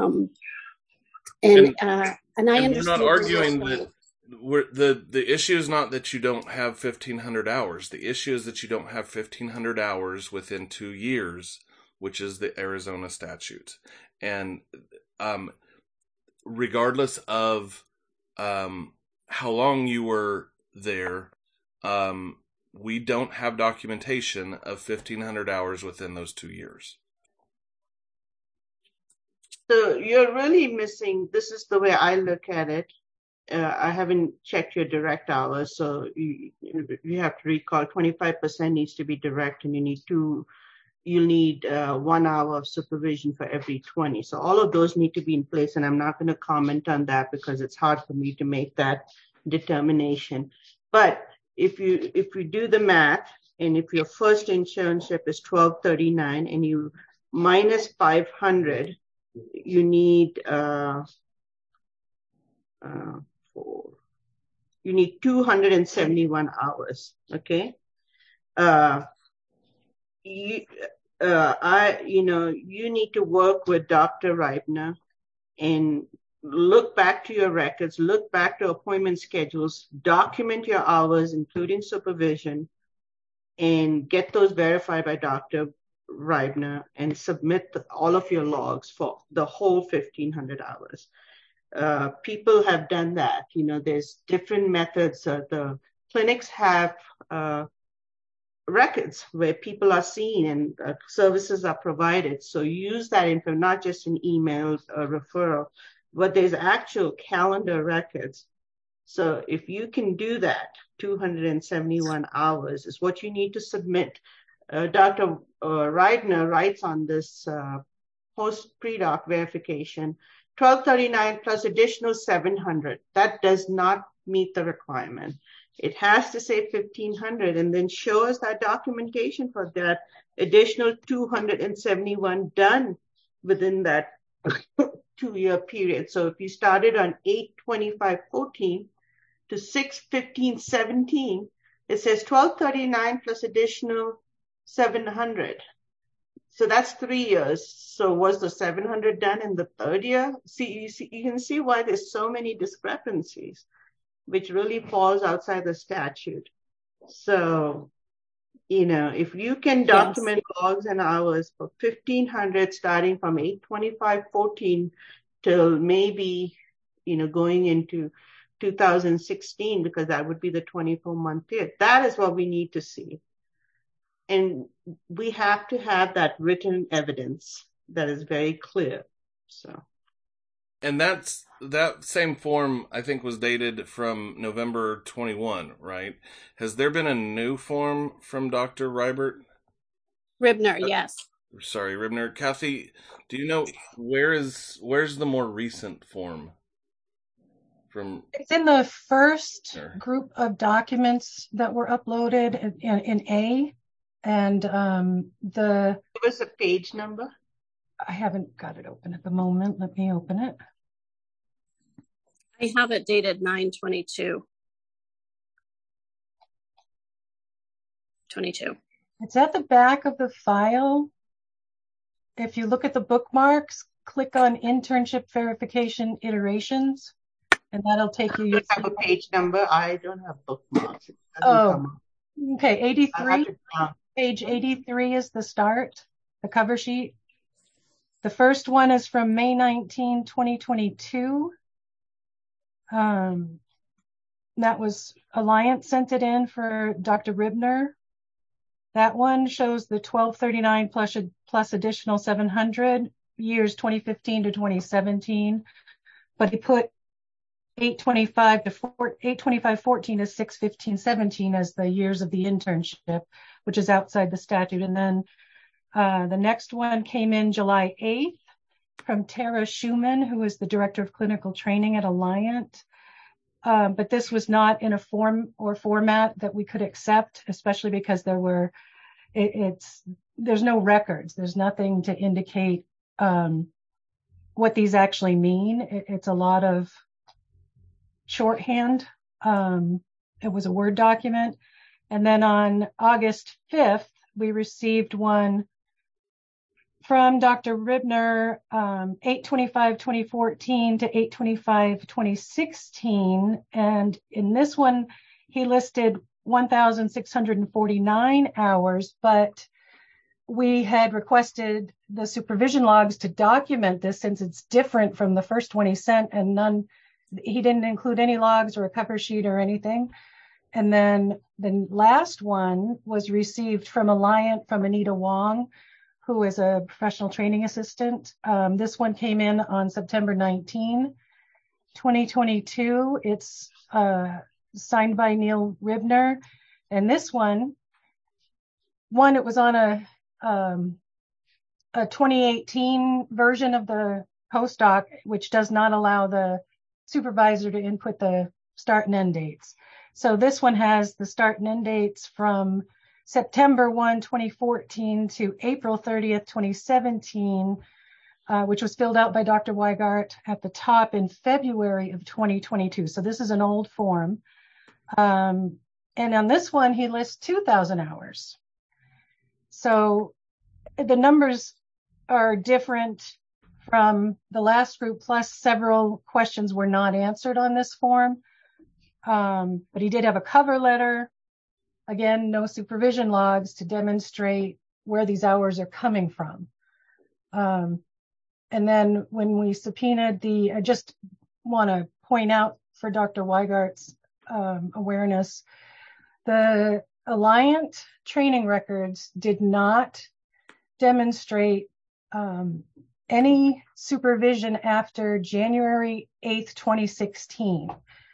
I understand. We're not arguing that the issue is not that you don't have 1,500 hours. The issue is that you don't have 1,500 hours within 2 years, which is the Arizona statute. And regardless of how long you were there, we don't have documentation of 1,500 hours within those 2 years. So you're really missing, this is the way I look at it. I haven't checked your direct hours, so you have to recall 25% needs to be direct, and you'll need 1 hour of supervision for every 20. So all of those need to be in place, and I'm not going to comment on that because it's hard for me to make that determination. But if you do the math, and if your first internship is 1239 and you minus 500, you need 271 hours. Okay. You need to work with Dr. Reibner and look back to your records, look back to appointment schedules, document your hours, including supervision, and get those verified by Dr. Reibner and submit all of your logs for the whole 1,500 hours. People have done that. There's different methods. The clinics have records where people are seen and services are provided. So use that info, not just an email or referral, but there's actual calendar records. So if you can do that, 271 hours is what you need to submit. Dr. Reibner writes on this post-pre-doc verification, 1239 plus additional 700. That does not meet the requirement. It has to say 1,500 and then show us that documentation for that additional 271 done within that 2-year period. So if you started on 8/25/14 to 6/15/17, it says 1239 plus additional 700. So that's 3 years. So was the 700 done in the 3rd year? You can see why there's so many discrepancies, which really falls outside the statute. So, if you can document logs and hours for 1,500 starting from 8/25/14 till maybe, going into 2016, because that would be the 24-month period. That is what we need to see. And we have to have that written evidence that is very clear. So. And that same form, I think, was dated from November 21, right? Has there been a new form from Dr. Ribner? Yes. Sorry, Ribner. Kathy, do you know where's the more recent form? It's in the first group of documents that were uploaded in A, and Give us a page number. I haven't got it open at the moment. Let me open it. I have it dated 9/22/22. It's at the back of the file. If you look at the bookmarks, click on internship verification iterations, and that'll take you. I don't have a page number. I don't have bookmarks. Okay. 83. Page 83 is the start, the cover sheet. The first one is from May 19, 2022. That was Alliance sent it in for Dr. Ribner. That one shows the 1239 plus additional 700 years 2015 to 2017, but he put 8/25/14 to 6/15/17 as the years of the internship, which is outside the statute. And then the next one came in July 8th from Tara Schumann, who is the Director of Clinical Training at Alliant. But this was not in a form or format that we could accept, especially because there's no records. There's nothing to indicate what these actually mean. It's a lot of shorthand. It was a Word document. And then on August 5th, we received one from Dr. Ribner, 8/25/2014 to 8/25/2016. And in this one, he listed 1,649 hours, but we had requested the supervision logs to document this since it's different from the first one he sent, and he didn't include any logs or a cover sheet or anything. And then the last one was received from Alliant from Anita Wong, who is a professional training assistant. This one came in on September 19, 2022. It's signed by Neil Ribner. And this one, it was on a 2018 version of the postdoc, which does not allow the supervisor to input the start and end dates. So this one has the start and end dates from September 1, 2014 to April 30th, 2017, which was filled out by Dr. Weigart at the top in February of 2022. So this is an old form. And on this one, he lists 2,000 hours. So the numbers are different from the last group, plus several questions were not answered on this form. But he did have a cover letter. Again, no supervision logs to demonstrate where these hours are coming from. And then when we subpoenaed I just want to point out for Dr. Weigart's awareness, the Alliant training records did not demonstrate any supervision after January 8th, 2016.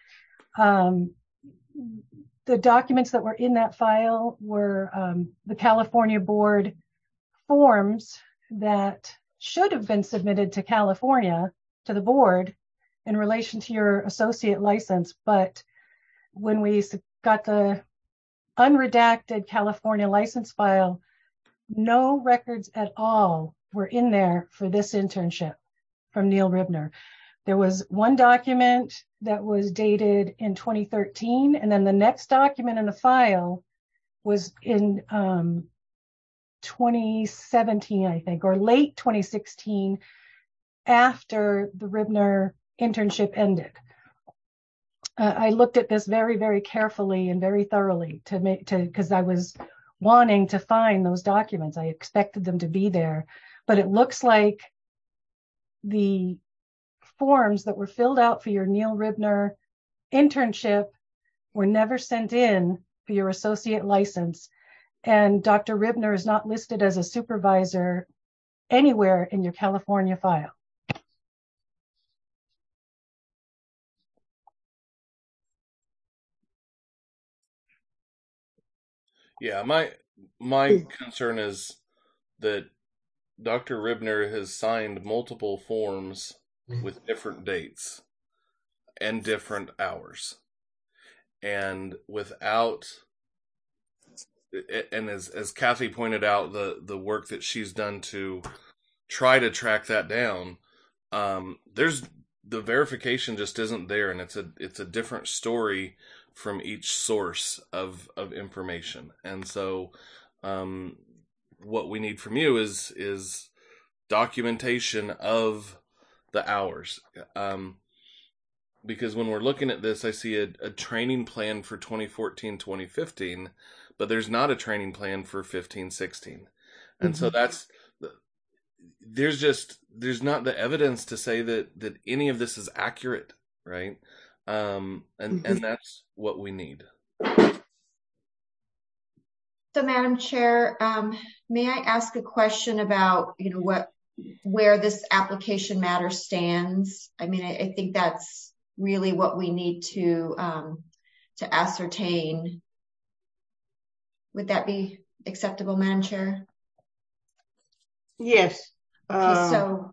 The documents that were in that file were the California board forms that should have been submitted to California, to the board, in relation to your associate license. But when we got the unredacted California license file, no records at all were in there for this internship from Neil Ribner. There was one document that was dated in 2013, and then the next document in the file was in 2017, I think, or late 2016, after the Ribner internship ended. I looked at this very, very carefully and very thoroughly because I was wanting to find those documents. I expected them to be there, but it looks like the forms that were filled out for your Neil Ribner internship were never sent in for your associate license. And Dr. Ribner is not listed as a supervisor anywhere in your California file. Yeah, my concern is that Dr. Ribner has signed multiple forms with different dates and different hours. And as Kathy pointed out, the work that she's done to try to track that down, the verification just isn't there, and it's a different story from each source of information. And so what we need from you is documentation of the hours. Because when we're looking at this, I see a training plan for 2014-2015, but there's not a training plan for 15-16. And so there's not the evidence to say that any of this is accurate, right? And that's what we need. So, Madam Chair, may I ask a question about, where this application matter stands? I mean, I think that's really what we need to ascertain. Would that be acceptable, Madam Chair? Yes. Okay, so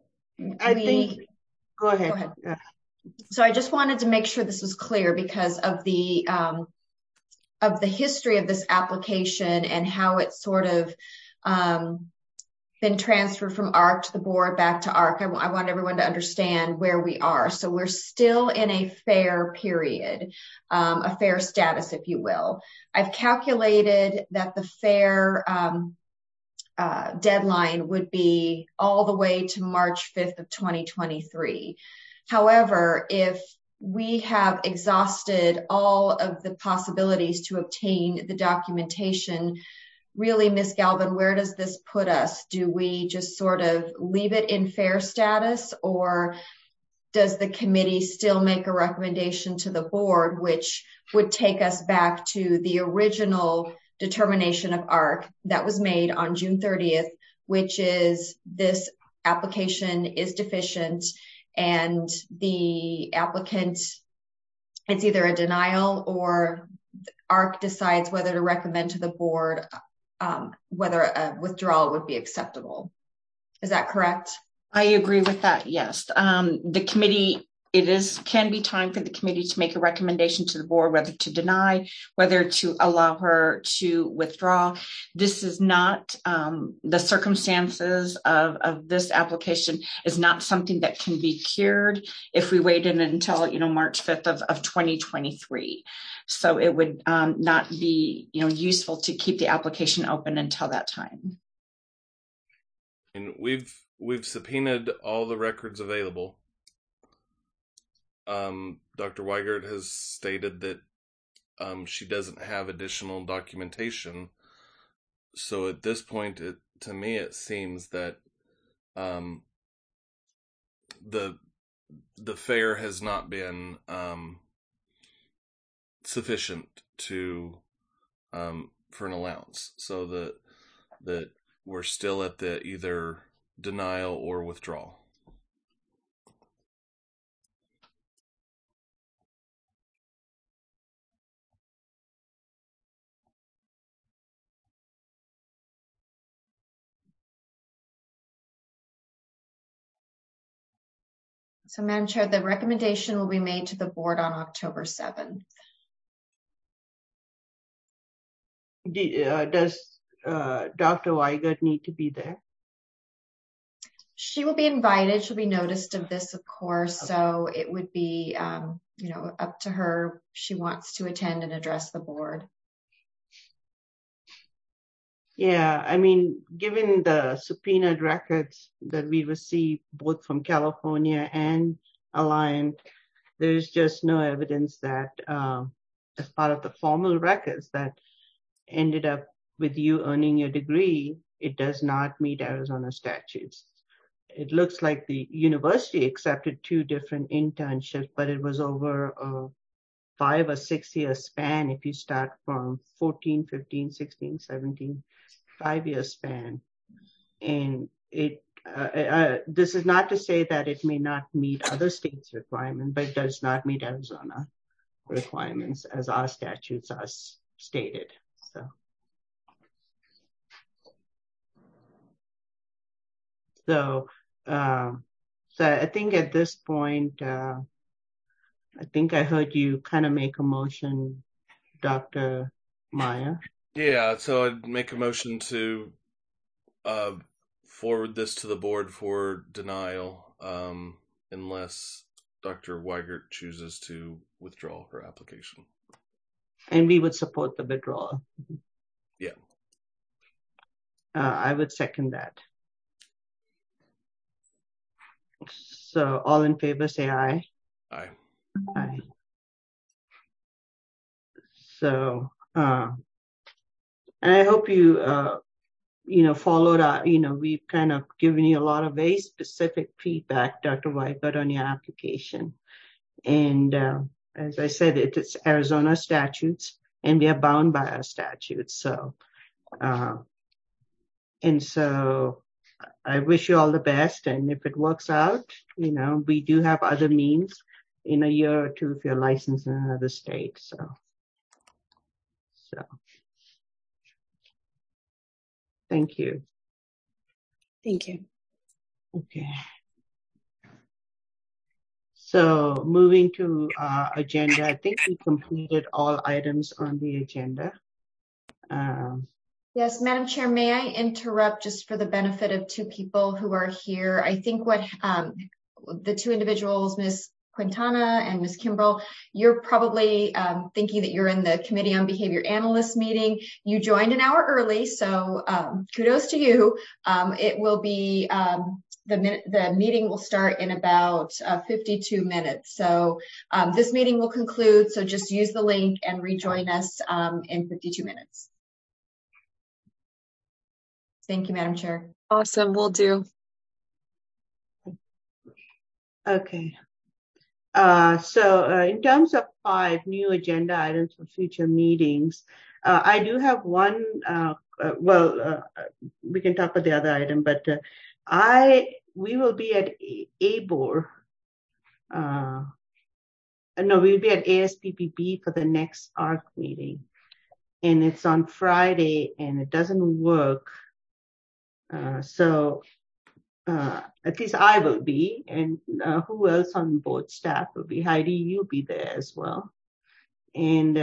go ahead. Yeah. So I just wanted to make sure this was clear because of the history of this application and how it's sort of been transferred from ARC to the board back to ARC. I want everyone to understand where we are. So we're still in a fair period, a fair status, if you will. I've calculated that the fair deadline would be all the way to March 5th of 2023. However, if we have exhausted all of the possibilities to obtain the documentation, really, Ms. Galvin, where does this put us? Do we just sort of leave it in fair status, or does the committee still make a recommendation to the board, which would take us back to the original determination of ARC that was made on June 30th, which is this application is deficient and the applicant, it's either a denial or ARC decides whether to recommend to the board whether a withdrawal would be acceptable. Is that correct? I agree with that. Yes. The committee, can be time for the committee to make a recommendation to the board, whether to deny, whether to allow her to withdraw. This is not the circumstances of this application is not something that can be cured if we waited until, March 5th of 2023. So it would not be, useful to keep the application open until that time. And we've subpoenaed all the records available. Dr. Weigert has stated that she doesn't have additional documentation. So at this point, to me, it seems that the fare has not been sufficient to for an allowance, so that we're still at the either denial or withdrawal. So, Madam Chair, the recommendation will be made to the board on October 7th. Does Dr. Weigert need to be there? She will be invited. She'll be noticed of this, of course. Okay. So it would be, up to her. She wants to attend and address the board. Yeah, I mean, given the subpoenaed records that we received both from California and Alliant, there's just no evidence that as part of the formal records that ended up with you earning your degree, it does not meet Arizona statutes. It looks like the university accepted 2 different internships, but it was over a 5 or 6 year span if you start from 14, 15, 16, 17. 5-year span. And this is not to say that it may not meet other states' requirements, but it does not meet Arizona requirements as our statutes are stated. So I think at this point, I think I heard you kind of make a motion, Dr. Meyer. Yeah, so I'd make a motion to forward this to the board for denial, unless Dr. Weigert chooses to withdraw her application. And we would support the withdrawal. Yeah. I would second that. So all in favor, say aye. Aye. Aye. So, and I hope you, followed our, we've kind of given you a lot of very specific feedback, Dr. Weigert, on your application. And as I said, it's Arizona statutes, and we are bound by our statutes. So, so I wish you all the best. And if it works out, we do have other means in a year or two if you're licensed in another state. So. Thank you. Thank you. Okay. So moving to our agenda, I think we completed all items on the agenda. Yes, Madam Chair, may I interrupt just for the benefit of 2 people who are here? I think what the 2 individuals, Ms. Quintana and Ms. Kimbrell, you're probably thinking that you're in the Committee on Behavior Analysts meeting. You joined an hour early, so kudos to you. It will be, the meeting will start in about 52 minutes. So this meeting will conclude, so just use the link and rejoin us in 52 minutes. Thank you, Madam Chair. Awesome, will do. Okay. So in terms of 5 new agenda items for future meetings, I do have one, we can talk about the other item, but we will be at ABOR. We'll be at ASPPB for the next ARC meeting. And it's on Friday and it doesn't work. So at least I will be, and who else on board staff will be? Heidi, you'll be there as well. And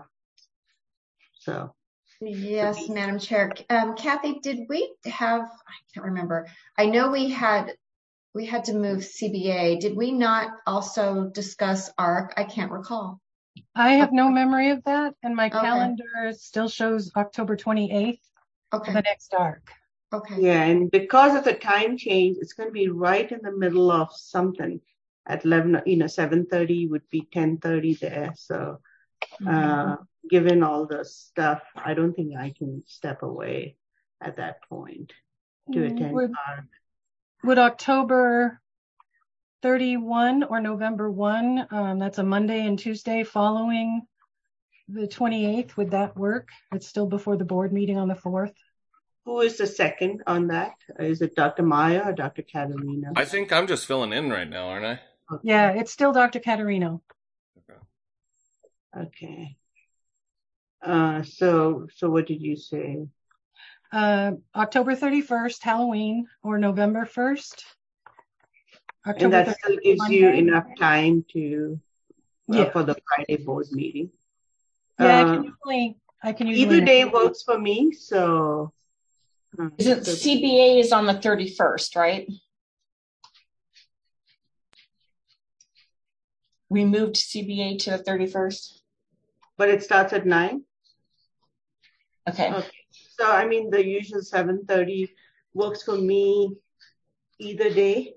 so. Yes, Madam Chair. Kathy, did we have, I can't remember. I know we had to move CBA. Did we not also discuss ARC? I can't recall. I have no memory of that, and my calendar still shows October 28th for the next ARC. Okay. Yeah, and because of the time change, it's going to be right in the middle of something. At 7:30 would be 10:30 there. So, given all the stuff, I don't think I can step away at that point to attend ARC. Would October 31 or November 1, that's a Monday and Tuesday following the 28th, would that work? It's still before the board meeting on the 4th. Who is the second on that? Is it Dr. Maya or Dr. Caterina? I think I'm just filling in right now, aren't I? Okay. Yeah, it's still Dr. Caterino. Okay. So what did you say? October 31st, Halloween, or November 1st. And that still gives Monday. you enough time to for the Friday board meeting. Yeah, I can usually either day works for me. So CBA is on the 31st, right? We moved CBA to the 31st. But it starts at 9. Okay. So I mean, the usual 7:30 works for me either day.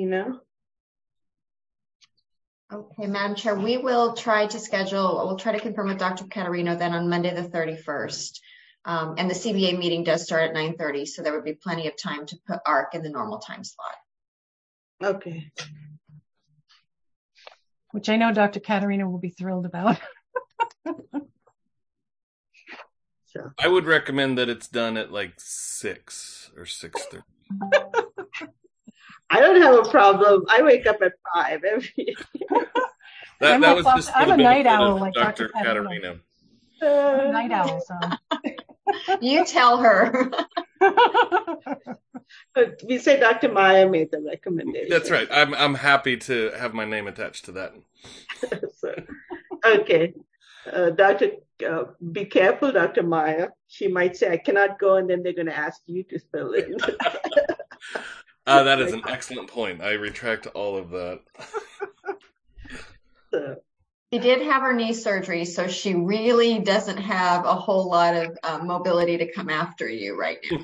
Okay, Madam Chair, we will try to we'll try to confirm with Dr. Caterino then on Monday the 31st. And the CBA meeting does start at 9:30, so there would be plenty of time to put ARC in the normal time slot. Okay. Which I know Dr. Caterino will be thrilled about. So I would recommend that it's done at like 6 or 6:30. I don't have a problem. I wake up at 5 every day. that was just I'm a night owl like Dr. Caterino. Caterino. I'm a night owl, so. You tell her. We say Dr. Maya made the recommendation. That's right. I'm happy to have my name attached to that. So, okay. Be careful, Dr. Maya. She might say, I cannot go, and then they're going to ask you to fill in. That is an excellent point. I retract all of that. She did have her knee surgery, so she really doesn't have a whole lot of mobility to come after you right now.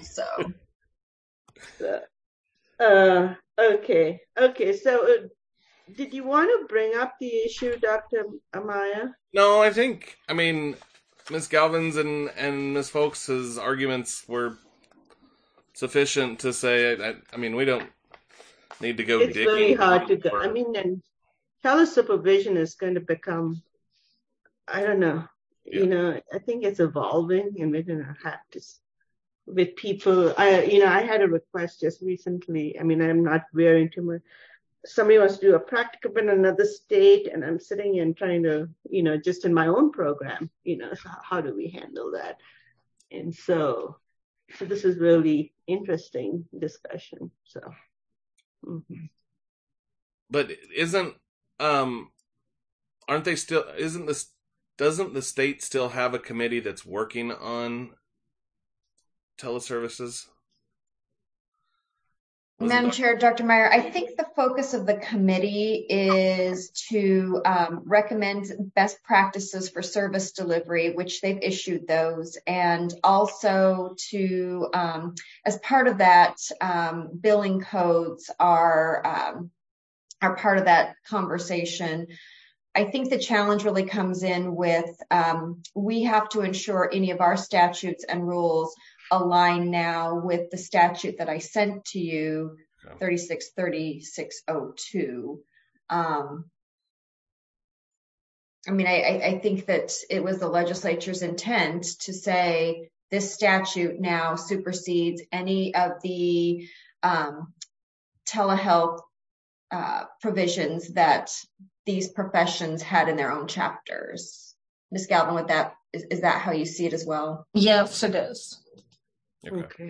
Okay. So, did you want to bring up the issue, Dr. Amaya? No, I mean, Ms. Galvin's and Ms. Folks' arguments were sufficient to say, I mean, we don't need to go digging. It's very hard to go. I mean, and telesupervision is going to become, I don't know, I think it's evolving, and we're going to have to, with people, I had a request just recently. I mean, I'm not very into somebody wants to do a practicum in another state, and I'm sitting and trying to, just in my own program, how do we handle that? And so this is really interesting discussion. So, but doesn't the state still have a committee that's working on teleservices? Madam Chair, Dr. Meyer, I think the focus of the committee is to recommend best practices for service delivery, which they've issued those, and also to, as part of that, billing codes are part of that conversation. I think the challenge really comes in with we have to ensure any of our statutes and rules align now with the statute that I sent to you, 363602. I mean, I think that it was the legislature's intent to say this statute now supersedes any of the telehealth provisions that these professions had in their own chapters. Ms. Galvin, is that how you see it as well? Yes, it is. Okay.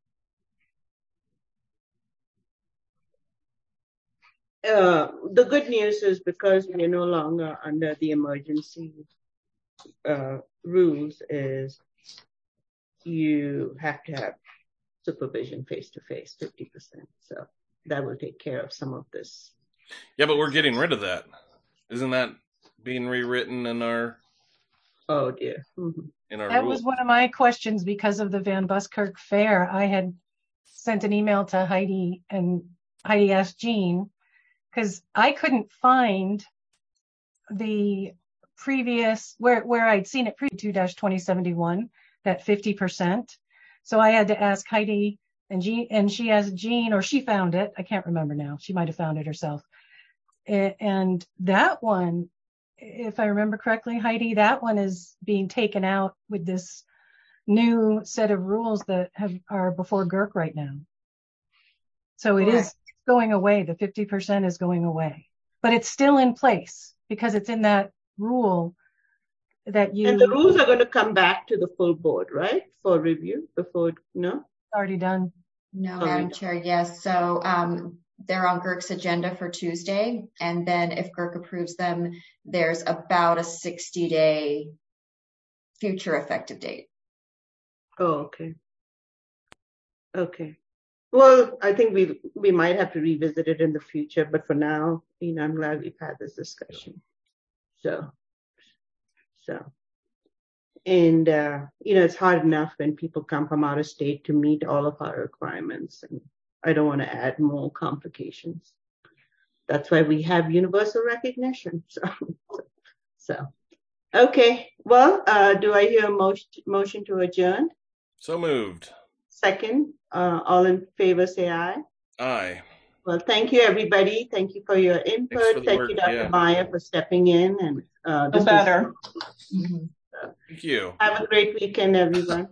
The good news is because we're no longer under the emergency rules, is you have to have supervision face-to-face 50%. So that will take care of some of this. Yeah, but we're getting rid of that. Isn't that being rewritten in our... Oh, dear. Mm-hmm. That was one of my questions because of the Van Buskirk Fair. I had sent an email to Heidi, and Heidi asked Jean, because I couldn't find the previous, where I'd seen it pre-2-2071, that 50%. So I had to ask Heidi, and she asked Jean, or she found it. I can't remember now. She might have found it herself. And that one, if I remember correctly, Heidi, that one is being taken out with this new set of rules that are before GERC right now. So it is going away. The 50% is going away, but it's still in place because it's in that rule that you... And the rules are going to come back to the full board, right? For review before, no? It's already done. No, Madam Chair, yes. So they're on GERC's agenda for Tuesday. And then if GERC approves them, there's about a 60-day future effective date. Oh, okay. Okay. Well, I think we might have to revisit it in the future, but for now, I'm glad we've had this discussion. So, and it's hard enough when people come from out of state to meet all of our requirements, and I don't want to add more complications. That's why we have universal recognition. So, okay. Well, do I hear a motion to adjourn? So moved. Second, all in favor, say aye. Aye. Well, thank you, everybody. Thank you for your input. Thank you, Dr. Meyer, for stepping in. And this better. Thank you. Have a great weekend, everyone.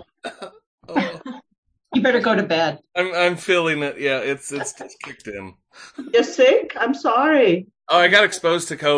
You better go to bed. I'm feeling it. Yeah, it's kicked in. You're sick? I'm sorry. Oh, I got exposed to COVID.